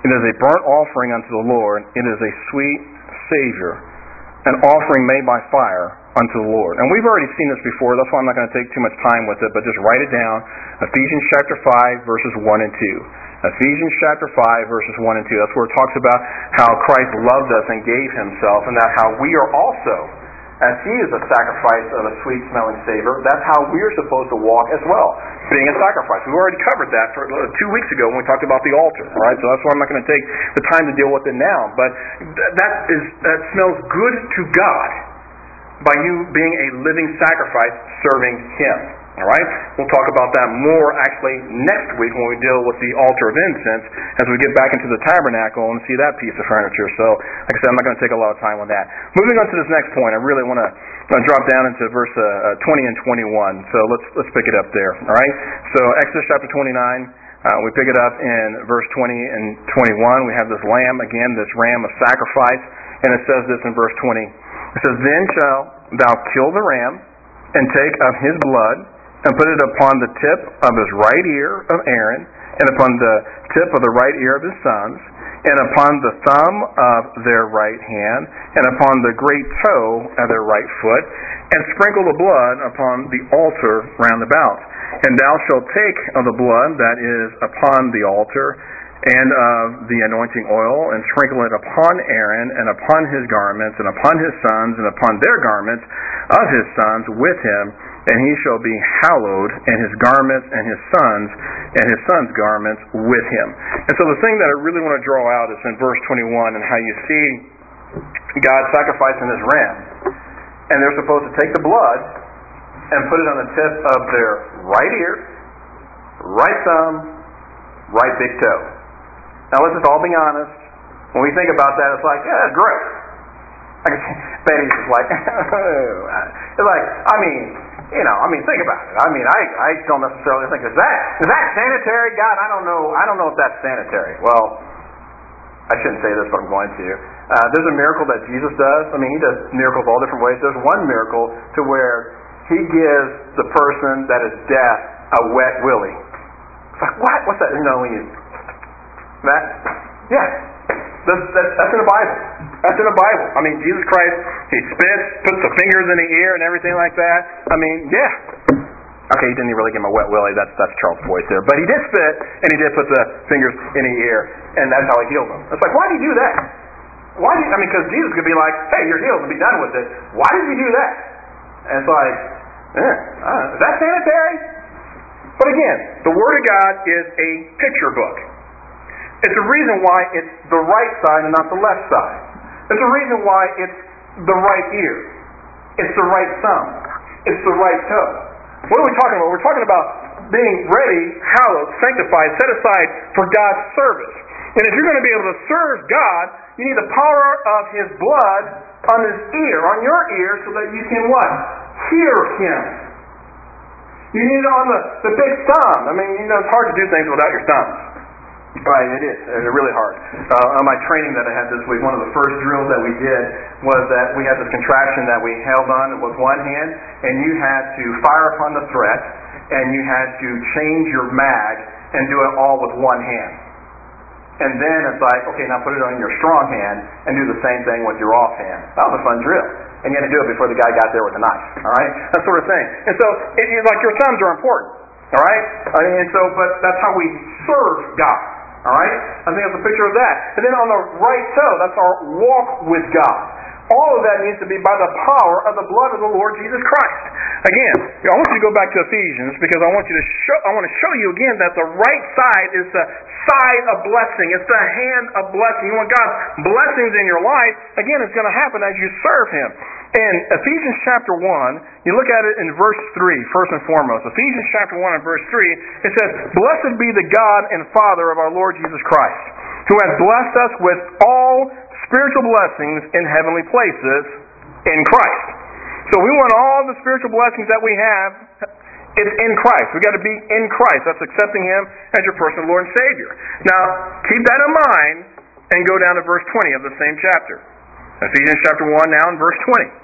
It is a burnt offering unto the Lord. It is a sweet Savior, an offering made by fire unto the Lord. And we've already seen this before. That's why I'm not going to take too much time with it, but just write it down. Ephesians chapter 5, verses 1 and 2. Ephesians chapter 5, verses 1 and 2. That's where it talks about how Christ loved us and gave himself, and that how we are also, as he is a sacrifice of a sweet-smelling savor, that's how we're supposed to walk as well, being a sacrifice. We've already covered that 2 weeks ago when we talked about the altar. All right, so that's why I'm not going to take the time to deal with it now. But that smells good to God by you being a living sacrifice serving him. All right? We'll talk about that more actually next week when we deal with the altar of incense as we get back into the tabernacle and see that piece of furniture. So, like I said, I'm not going to take a lot of time on that. Moving on to this next point, I really want to drop down into verse 20 and 21. So let's pick it up there. All right? So Exodus chapter 29, we pick it up in verse 20 and 21. We have this lamb, again, this ram of sacrifice, and it says this in verse 20. It says, "Then shalt thou kill the ram, and take of his blood, and put it upon the tip of his right ear of Aaron, and upon the tip of the right ear of his sons, and upon the thumb of their right hand, and upon the great toe of their right foot, and sprinkle the blood upon the altar round about. And thou shalt take of the blood that is upon the altar, and of the anointing oil, and sprinkle it upon Aaron, and upon his garments, and upon his sons, and upon their garments of his sons with him, and he shall be hallowed, and his garments, and his sons' garments with him." And so the thing that I really want to draw out is in verse 21, and how you see God sacrificing his ram, and they're supposed to take the blood and put it on the tip of their right ear, right thumb, right big toe. Now let's just all be honest. When we think about that, it's like, yeah, that's great. Betty's just like, it's like, think about it. I don't necessarily think, is that sanitary? God, I don't know if that's sanitary. Well, I shouldn't say this, but I'm going to. There's a miracle that Jesus does. He does miracles all different ways. There's one miracle to where he gives the person that is deaf a wet willy. It's like, what? What's that? When you... That? Yeah. That's in the Bible. That's in the Bible. Jesus Christ, he spits, puts the fingers in the ear and everything like that. Yeah. Okay, he didn't really give him a wet willy. That's Charles Boyce there. But he did spit, and he did put the fingers in the ear, and that's how he healed them. It's like, why did he do that? Because Jesus could be like, hey, you're healed, and be done with it. Why did he do that? And it's like, is that sanitary? But again, the Word of God is a picture book. It's a reason why it's the right side and not the left side. It's a reason why it's the right ear. It's the right thumb. It's the right toe. What are we talking about? We're talking about being ready, hallowed, sanctified, set aside for God's service. And if you're going to be able to serve God, you need the power of his blood on his ear, on your ear, so that you can what? Hear him. You need it on the big thumb. It's hard to do things without your thumbs. Right, it is. It's really hard. On my training that I had this week, one of the first drills that we did was that we had this contraption that we held on with one hand, and you had to fire upon the threat, and you had to change your mag and do it all with one hand. And then it's like, okay, now put it on your strong hand and do the same thing with your off hand. That was a fun drill. And you had to do it before the guy got there with a knife. All right? That sort of thing. And so, it's like your thumbs are important. All right? But that's how we serve God. All right? I think that's a picture of that. And then on the right toe, that's our walk with God. All of that needs to be by the power of the blood of the Lord Jesus Christ. Again, I want you to go back to Ephesians because I want to show you again that the right side is the side of blessing. It's the hand of blessing. You want God's blessings in your life. Again, it's going to happen as you serve him. In Ephesians chapter 1, you look at it in verse 3, first and foremost. Ephesians chapter 1 and verse 3, it says, "Blessed be the God and Father of our Lord Jesus Christ, who has blessed us with all spiritual blessings in heavenly places in Christ." So we want all the spiritual blessings that we have. It's in Christ. We've got to be in Christ. That's accepting him as your personal Lord and Savior. Now, keep that in mind and go down to verse 20 of the same chapter. Ephesians chapter 1 now in verse 20.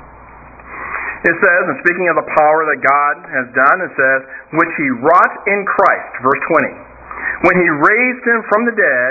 It says, and speaking of the power that God has done, it says, "which he wrought in Christ," verse 20, "when he raised him from the dead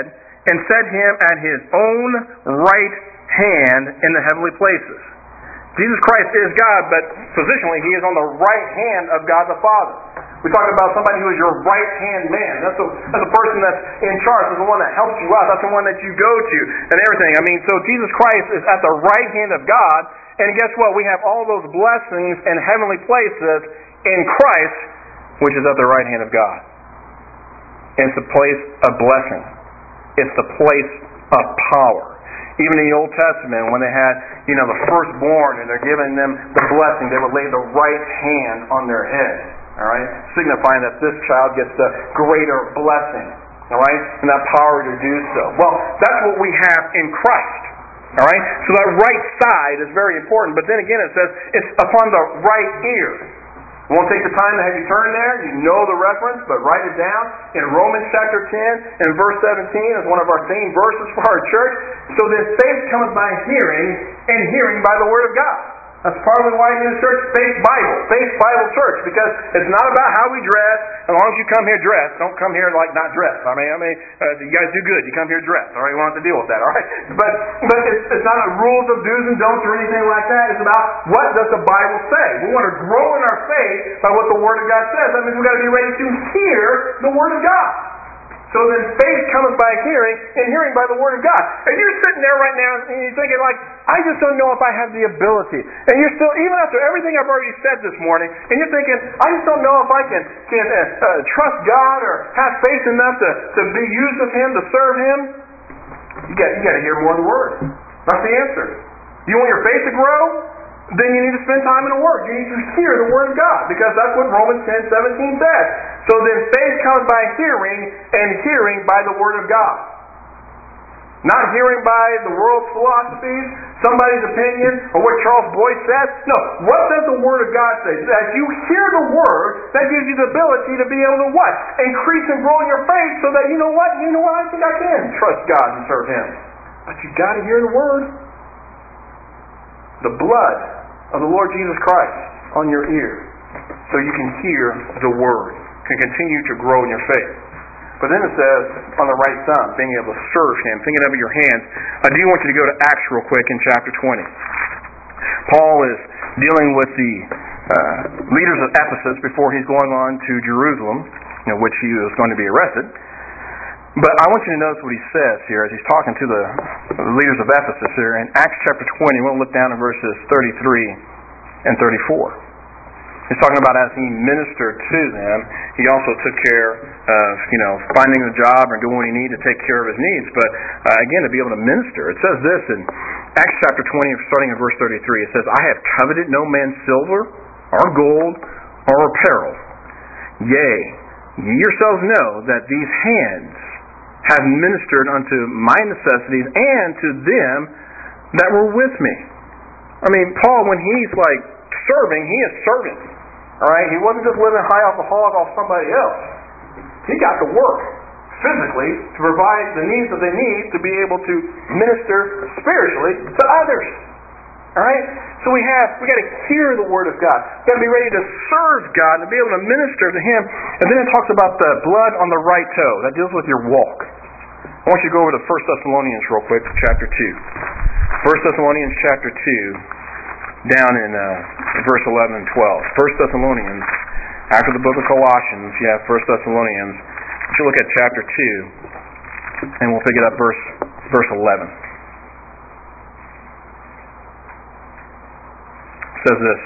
and set him at his own right hand in the heavenly places. Jesus Christ is God, but positionally He is on the right hand of God the Father. We talk about somebody who is your right-hand man. That's a person that's in charge. That's the one that helps you out. That's the one that you go to and everything. I mean, so Jesus Christ is at the right hand of God, and guess what? We have all those blessings in heavenly places in Christ, which is at the right hand of God. And it's the place of blessing. It's the place of power. Even in the Old Testament, when they had, the firstborn, and they're giving them the blessing, they would lay the right hand on their head. All right, signifying that this child gets the greater blessing. All right, and that power to do so. Well, that's what we have in Christ. All right, so that right side is very important. But then again, it says it's upon the right ear. I won't take the time to have you turn there. You know the reference, but write it down. In Romans chapter 10 and verse 17 is one of our theme verses for our church. So then faith comes by hearing, and hearing by the Word of God. That's partly why you in the church, Faith Bible Church, because it's not about how we dress. As long as you come here dressed, don't come here like not dressed. I mean, you guys do good. You come here dressed. All right, you won't have to deal with that. All right, but it's not a rules of do's and don'ts or anything like that. It's about what does the Bible say. We want to grow in our faith by what the Word of God says. That means we've got to be ready to hear the Word of God. So then faith comes by hearing, and hearing by the Word of God. And you're sitting there right now, and you're thinking like, I just don't know if I have the ability. And you're still, even after everything I've already said this morning, and you're thinking, I just don't know if I can trust God or have faith enough to be used of Him, to serve Him. You got to hear more of the Word. That's the answer. You want your faith to grow? Then you need to spend time in the Word. You need to hear the Word of God, because that's what Romans 10:17 says. So then faith comes by hearing, and hearing by the Word of God. Not hearing by the world's philosophies, somebody's opinion, or what Charles Boyce says. No, what does the Word of God say? As you hear the Word, that gives you the ability to be able to what? Increase and grow in your faith, so that you know what, I think I can trust God and serve Him. But you've got to hear the Word. The blood of the Lord Jesus Christ on your ear, so you can hear the Word, can continue to grow in your faith. But then it says, on the right thumb, being able to serve Him, thinking of your hands. I do want you to go to Acts real quick in chapter 20. Paul is dealing with the leaders of Ephesus before he's going on to Jerusalem, which he was going to be arrested. But I want you to notice what he says here as he's talking to the leaders of Ephesus here. In Acts chapter 20, we'll look down at verses 33 and 34. He's talking about as he ministered to them, he also took care of, finding a job or doing what he needed to take care of his needs. But again, to be able to minister. It says this in Acts chapter 20, starting in verse 33. It says, I have coveted no man's silver or gold or apparel. Yea, ye yourselves know that these hands have ministered unto my necessities and to them that were with me. I mean, Paul, when he's like serving, he is serving. All right? He wasn't just living high off the hog off somebody else. He got to work physically to provide the needs that they need to be able to minister spiritually to others. All right? So we got to hear the Word of God. We got to be ready to serve God and be able to minister to Him. And then it talks about the blood on the right toe. That deals with your walk. I want you to go over to 1 Thessalonians real quick, chapter 2. 1 Thessalonians chapter 2, down in verse 11 and 12. 1 Thessalonians, after the book of Colossians, you have 1 Thessalonians. Let's look at chapter 2, and we'll pick it up verse 11. It says this,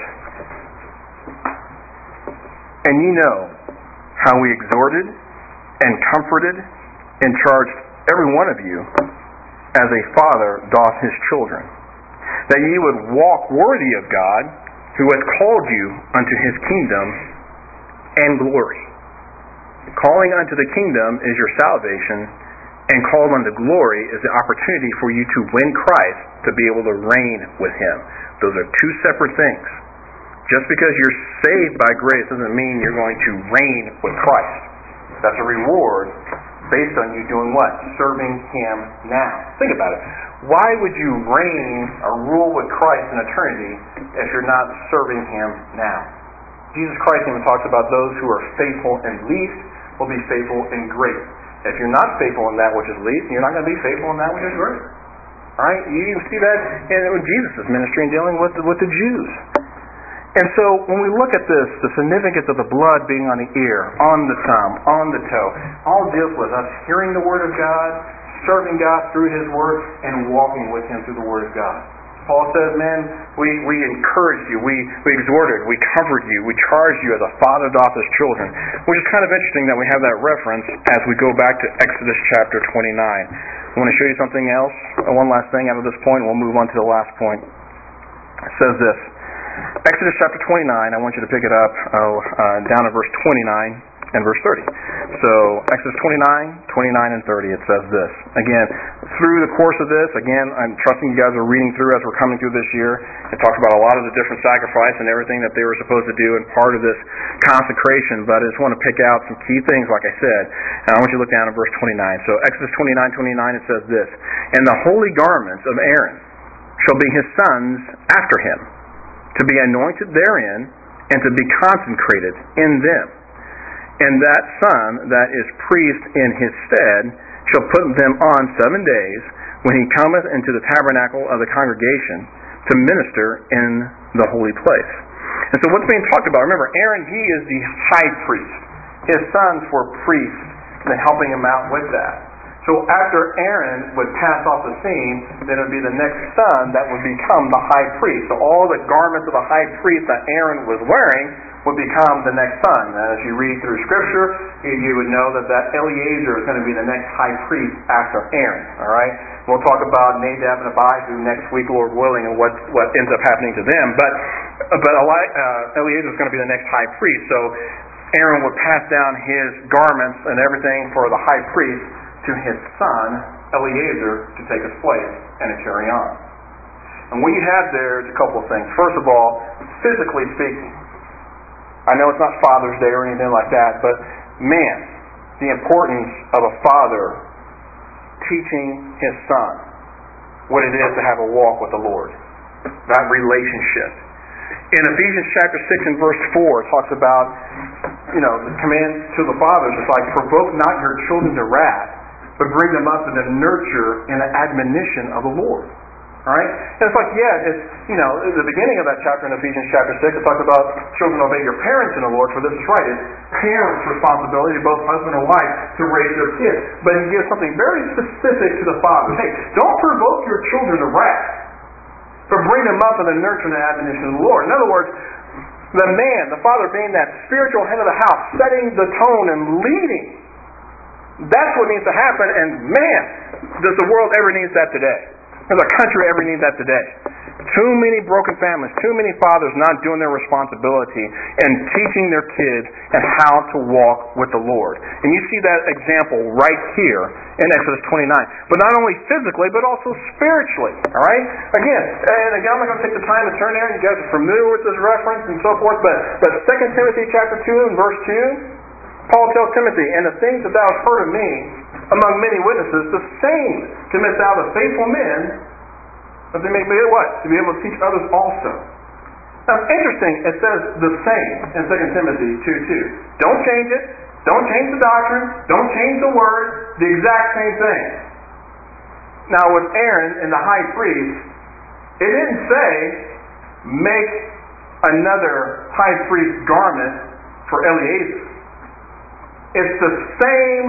and ye know how we exhorted and comforted and charged every one of you as a father doth his children, that ye would walk worthy of God, who hath called you unto His kingdom and glory. Calling unto the kingdom is your salvation, and called unto glory is the opportunity for you to win Christ, to be able to reign with Him. Those are two separate things. Just because you're saved by grace doesn't mean you're going to reign with Christ. That's a reward based on you doing what? Serving Him now. Think about it. Why would you reign or rule with Christ in eternity if you're not serving Him now? Jesus Christ even talks about those who are faithful in least will be faithful in great. If you're not faithful in that which is least, you're not going to be faithful in that which is great. All right? You even see that in Jesus' ministry in dealing with the Jews. And so when we look at this, the significance of the blood being on the ear, on the thumb, on the toe, all deals with us hearing the Word of God, serving God through His Word, and walking with Him through the Word of God. Paul says, man, we encouraged you, we exhorted, we covered you, we charged you as a father doth his children, which is kind of interesting that we have that reference as we go back to Exodus chapter 29. I want to show you something else, one last thing out of this point, and we'll move on to the last point. It says this, Exodus chapter 29, I want you to pick it up down at verse 29 and verse 30. So, Exodus 29, 29, and 30, it says this. Again, through the course of this, again, I'm trusting you guys are reading through as we're coming through this year. It talks about a lot of the different sacrifice and everything that they were supposed to do and part of this consecration, but I just want to pick out some key things, like I said. And I want you to look down at verse 29. So, Exodus 29, 29, it says this. And the holy garments of Aaron shall be his sons after him, to be anointed therein, and to be consecrated in them. And that son that is priest in his stead shall put them on 7 days, when he cometh into the tabernacle of the congregation, to minister in the holy place. And so what's being talked about, remember, Aaron, he is the high priest. His sons were priests, and helping him out with that. So after Aaron would pass off the scene, then it would be the next son that would become the high priest. So all the garments of the high priest that Aaron was wearing would become the next son. And as you read through Scripture, you would know that Eleazar is going to be the next high priest after Aaron. All right? We'll talk about Nadab and Abihu next week, Lord willing, and what ends up happening to them. But Eleazar is going to be the next high priest. So Aaron would pass down his garments and everything for the high priest to his son, Eleazar, to take his place and to carry on. And what you have there is a couple of things. First of all, physically speaking, I know it's not Father's Day or anything like that, but man, the importance of a father teaching his son what it is to have a walk with the Lord, that relationship. In Ephesians chapter 6 and verse 4, it talks about, the command to the fathers is like, provoke not your children to wrath, but bring them up in the nurture and the admonition of the Lord. All right? And it's like, at the beginning of that chapter in Ephesians chapter 6, it talks about children obey your parents in the Lord, for this is right. It's parents' responsibility, both husband and wife, to raise their kids. But he gives something very specific to the fathers. Hey, don't provoke your children to wrath, but bring them up in the nurture and the admonition of the Lord. In other words, the man, the father being that spiritual head of the house, setting the tone and leading, that's what needs to happen. And man, does the world ever needs that today. Does our country ever need that today? Too many broken families, too many fathers not doing their responsibility and teaching their kids and how to walk with the Lord. And you see that example right here in Exodus 29. But not only physically, but also spiritually. All right? Again, I'm not going to take the time to turn there. You guys are familiar with this reference and so forth. But 2 Timothy chapter 2 and verse 2, Paul tells Timothy, and the things that thou hast heard of me among many witnesses, the same commit thou to faithful men, that they may be what? To be able to teach others also. Now, it's interesting, it says the same in 2 Timothy 2:2. Don't change it. Don't change the doctrine. Don't change the word. The exact same thing. Now, with Aaron and the high priest, it didn't say, make another high priest garment for Eleazar. It's the same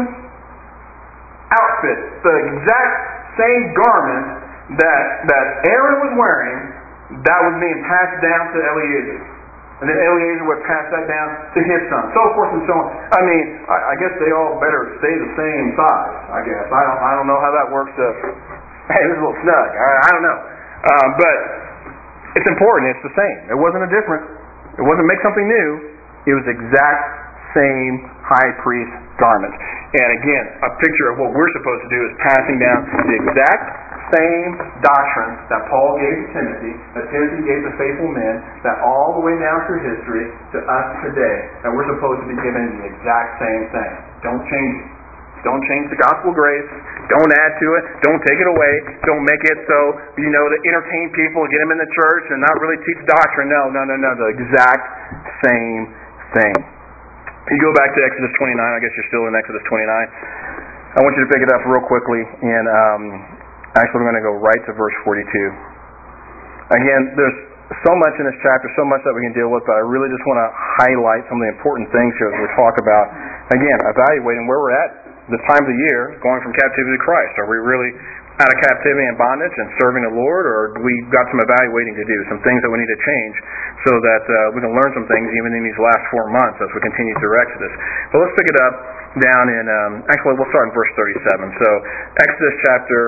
outfit, the exact same garment that Aaron was wearing, that was being passed down to Eleazar. And then Eleazar would pass that down to his son, so forth and so on. I mean, I guess they all better stay the same size, I guess. I don't know how that works. Hey, this is a little snug. I don't know. But it's important. It's the same. It wasn't a different. It wasn't make something new. It was exact same high priest garment. And again, a picture of what we're supposed to do is passing down the exact same doctrine that Paul gave to Timothy, that Timothy gave to faithful men, that all the way down through history to us today, that we're supposed to be given the exact same thing. Don't change it. Don't change the gospel of grace. Don't add to it. Don't take it away. Don't make it so, to entertain people, get them in the church and not really teach doctrine. No. The exact same thing. You go back to Exodus 29. I guess you're still in Exodus 29. I want you to pick it up real quickly, and actually we're going to go right to verse 42. Again, there's so much in this chapter, so much that we can deal with, but I really just want to highlight some of the important things here as we talk about, again, evaluating where we're at this time of the year, going from captivity to Christ. Are we really out of captivity and bondage and serving the Lord, or do we got some evaluating to do, some things that we need to change so that we can learn some things even in these last 4 months as we continue through Exodus. But let's pick it up down in, actually we'll start in verse 37. So Exodus chapter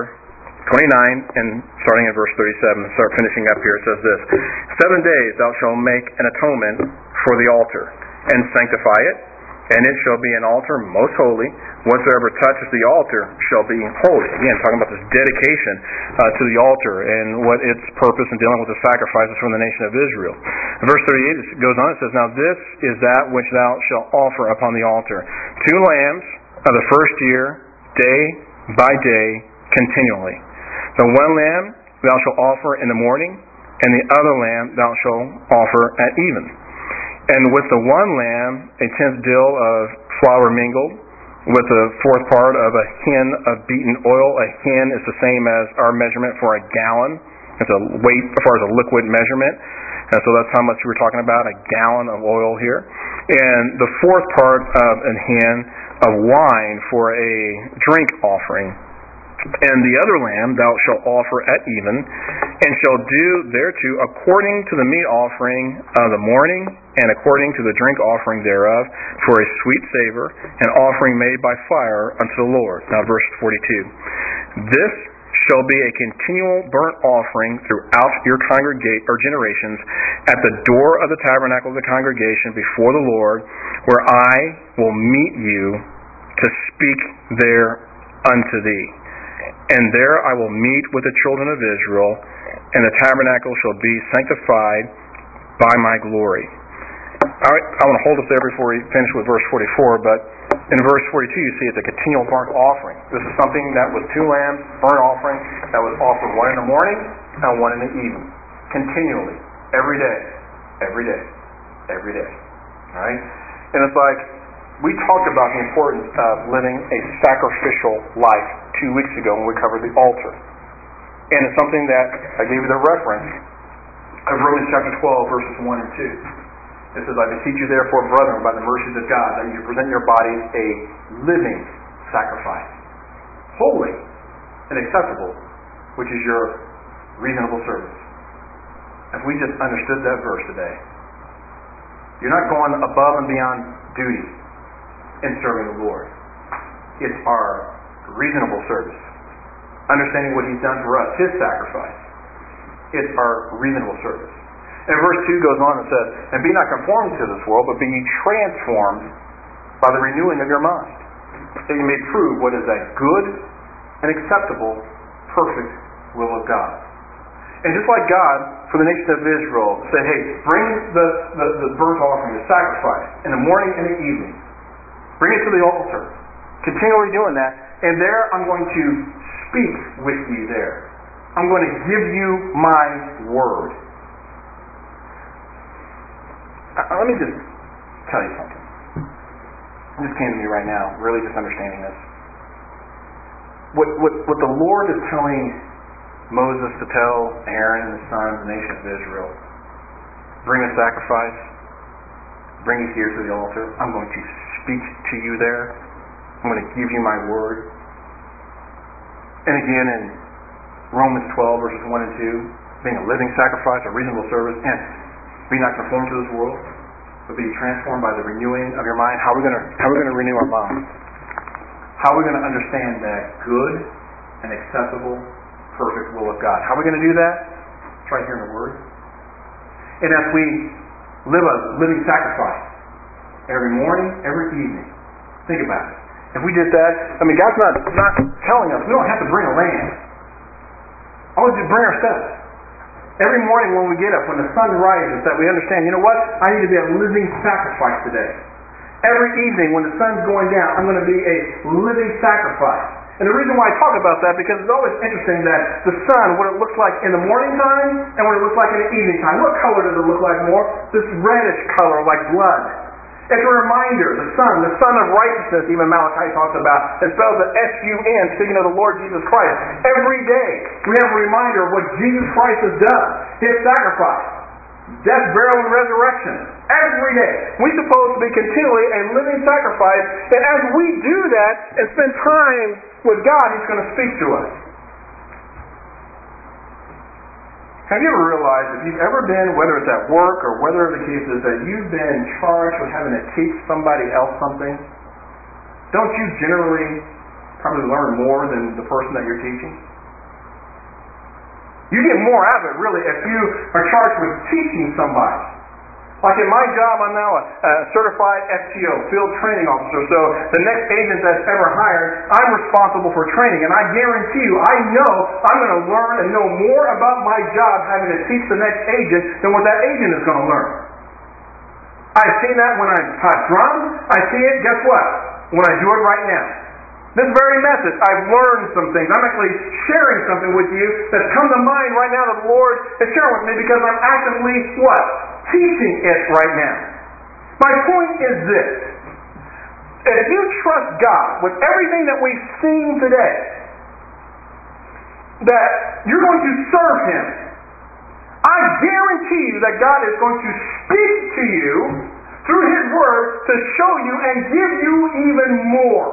29, and starting in verse 37, start finishing up here, it says this: 7 days thou shalt make an atonement for the altar, and sanctify it, and it shall be an altar most holy. Whatsoever touches the altar shall be holy. Again, talking about this dedication to the altar and what its purpose in dealing with the sacrifices from the nation of Israel. In verse 38 it goes on, it says, Now this is that which thou shalt offer upon the altar: 2 lambs of the first year, day by day, continually. The 1 lamb thou shalt offer in the morning, and the other lamb thou shalt offer at even. And with the 1 lamb, a 10th dill of flour mingled, with the 4th part of a hin of beaten oil. A hin is the same as our measurement for a gallon. It's a weight as far as a liquid measurement. And so that's how much we're talking about, a gallon of oil here. And the 4th part of a hin of wine for a drink offering. And the other lamb thou shalt offer at even, and shall do thereto according to the meat offering of the morning, and according to the drink offering thereof, for a sweet savor, an offering made by fire unto the Lord. Now verse 42. This shall be a continual burnt offering throughout your generations, at the door of the tabernacle of the congregation before the Lord, where I will meet you to speak there unto thee. And there I will meet with the children of Israel, and the tabernacle shall be sanctified by my glory. I want to hold us there before we finish with verse 44, but in verse 42 you see it's a continual burnt offering. This is something that was 2 lambs, burnt offering, that was offered 1 in the morning and 1 in the evening. Continually. Every day. Every day. Every day. Alright? And it's like, we talked about the importance of living a sacrificial life 2 weeks ago when we covered the altar. And it's something that I gave you the reference of Romans chapter 12, verses 1 and 2. It says, I beseech you therefore, brethren, by the mercies of God, that you present your bodies a living sacrifice, holy and acceptable, which is your reasonable service. If we just understood that verse today, you're not going above and beyond duty in serving the Lord. It's our reasonable service. Understanding what He's done for us, His sacrifice. It's our reasonable service. And verse 2 goes on and says, And be not conformed to this world, but be ye transformed by the renewing of your mind, that you may prove what is that good and acceptable, perfect will of God. And just like God, for the nation of Israel, said, hey, bring the burnt offering, the sacrifice, in the morning and the evening. Bring it to the altar. Continually doing that. And there I'm going to speak with you there. I'm going to give you my word. Let me just tell you something. It just came to me right now, really just understanding this. What the Lord is telling Moses to tell Aaron and his sons, the nation of Israel, bring a sacrifice, bring it here to the altar. I'm going to speak to you there. I'm going to give you my word. And again in Romans 12, verses 1 and 2, being a living sacrifice, a reasonable service, and be not conformed to this world, but be transformed by the renewing of your mind. How are we going to renew our mind? How are we going to understand that good and acceptable, perfect will of God? How are we going to do that? It's right here in the Word. And as we live a living sacrifice every morning, every evening, think about it. If we did that, God's not telling us, we don't have to bring a lamb. All we do is bring ourselves. Every morning when we get up, when the sun rises, that we understand, you know what? I need to be a living sacrifice today. Every evening when the sun's going down, I'm going to be a living sacrifice. And the reason why I talk about that, because it's always interesting that the sun, what it looks like in the morning time and what it looks like in the evening time. What color does it look like more? This reddish color, like blood. It's a reminder, the Son of righteousness, even Malachi talks about. It spells it S-U-N, speaking of the Lord Jesus Christ. Every day we have a reminder of what Jesus Christ has done. His sacrifice, death, burial, and resurrection. Every day. We're supposed to be continually a living sacrifice. And as we do that and spend time with God, He's going to speak to us. Have you ever realized, if you've ever been, whether it's at work or whether the case is that you've been charged with having to teach somebody else something, don't you generally probably learn more than the person that you're teaching? You get more out of it, really, if you are charged with teaching somebody. Like in my job, I'm now a certified FTO, field training officer. So the next agent that's ever hired, I'm responsible for training. And I guarantee you, I know I'm going to learn and know more about my job having to teach the next agent than what that agent is going to learn. I've seen that when I taught drums. I see it, guess what? When I do it right now. This very message, I've learned some things. I'm actually sharing something with you that's come to mind right now that the Lord is sharing with me because I'm actively, what? Teaching it right now. My point is this. If you trust God with everything that we've seen today, that you're going to serve Him, I guarantee you that God is going to speak to you through His Word to show you and give you even more.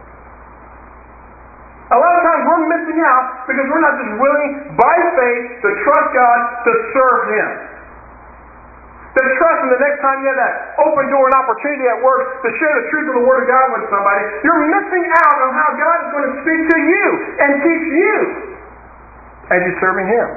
A lot of times we're missing out because we're not just willing by faith to trust God to serve Him. To trust Him the next time you have that open door and opportunity at work to share the truth of the Word of God with somebody, you're missing out on how God is going to speak to you and teach you as you're serving Him.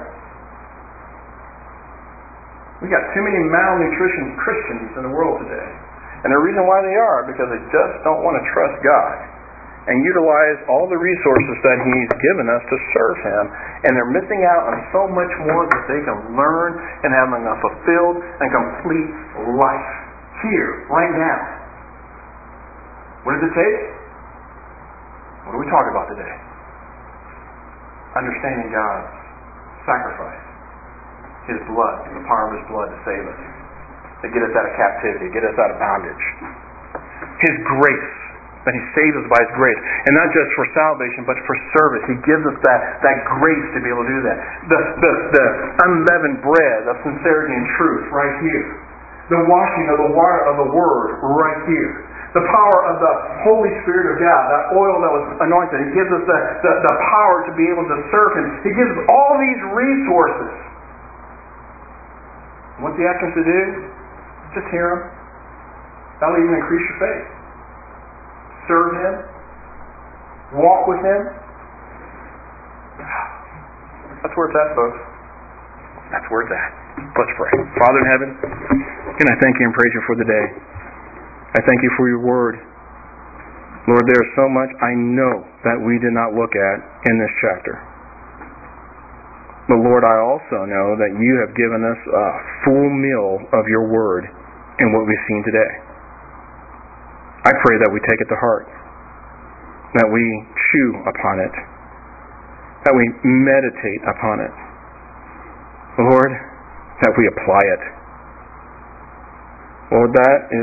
We got too many malnutrition Christians in the world today. And the reason why they are, because they just don't want to trust God and utilize all the resources that He's given us to serve Him. And they're missing out on so much more that they can learn and have a fulfilled and complete life here, right now. What does it take? What are we talking about today? Understanding God's sacrifice. His blood, the power of His blood to save us. To get us out of captivity, get us out of bondage. His grace. That He saves us by His grace. And not just for salvation, but for service. He gives us that grace to be able to do that. The unleavened bread of sincerity and truth right here. The washing of the water of the Word right here. The power of the Holy Spirit of God, that oil that was anointed. He gives us the power to be able to serve Him. He gives us all these resources. What's He ask us to do? Just hear Him. That'll even increase your faith. Serve Him, walk with Him. That's where it's at, folks. That's where it's at. Let's pray. Father in heaven, and I thank You and praise You for the day. I thank You for Your Word. Lord, there is so much I know that we did not look at in this chapter. But Lord, I also know that You have given us a full meal of Your Word in what we've seen today. I pray that we take it to heart, that we chew upon it, that we meditate upon it. Lord, that we apply it. Lord,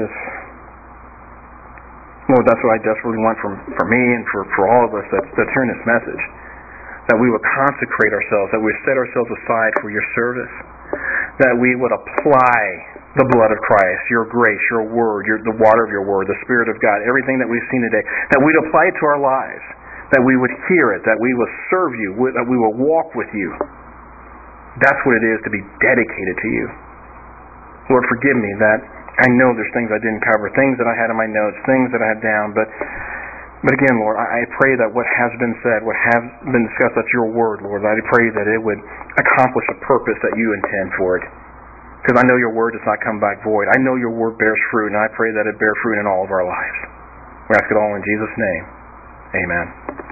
that's what I desperately want for me and for all of us that's hearing this message. That we would consecrate ourselves, that we would set ourselves aside for Your service, that we would apply the blood of Christ, Your grace, Your Word, the water of Your Word, the Spirit of God, everything that we've seen today, that we'd apply it to our lives, that we would hear it, that we will serve You, that we will walk with You. That's what it is to be dedicated to You. Lord, forgive me that I know there's things I didn't cover, things that I had in my notes, things that I had down, but again, Lord, I pray that what has been said, what has been discussed, that's Your Word, Lord. I pray that it would accomplish a purpose that You intend for it. Because I know Your Word does not come back void. I know Your Word bears fruit, and I pray that it bear fruit in all of our lives. We ask it all in Jesus' name. Amen.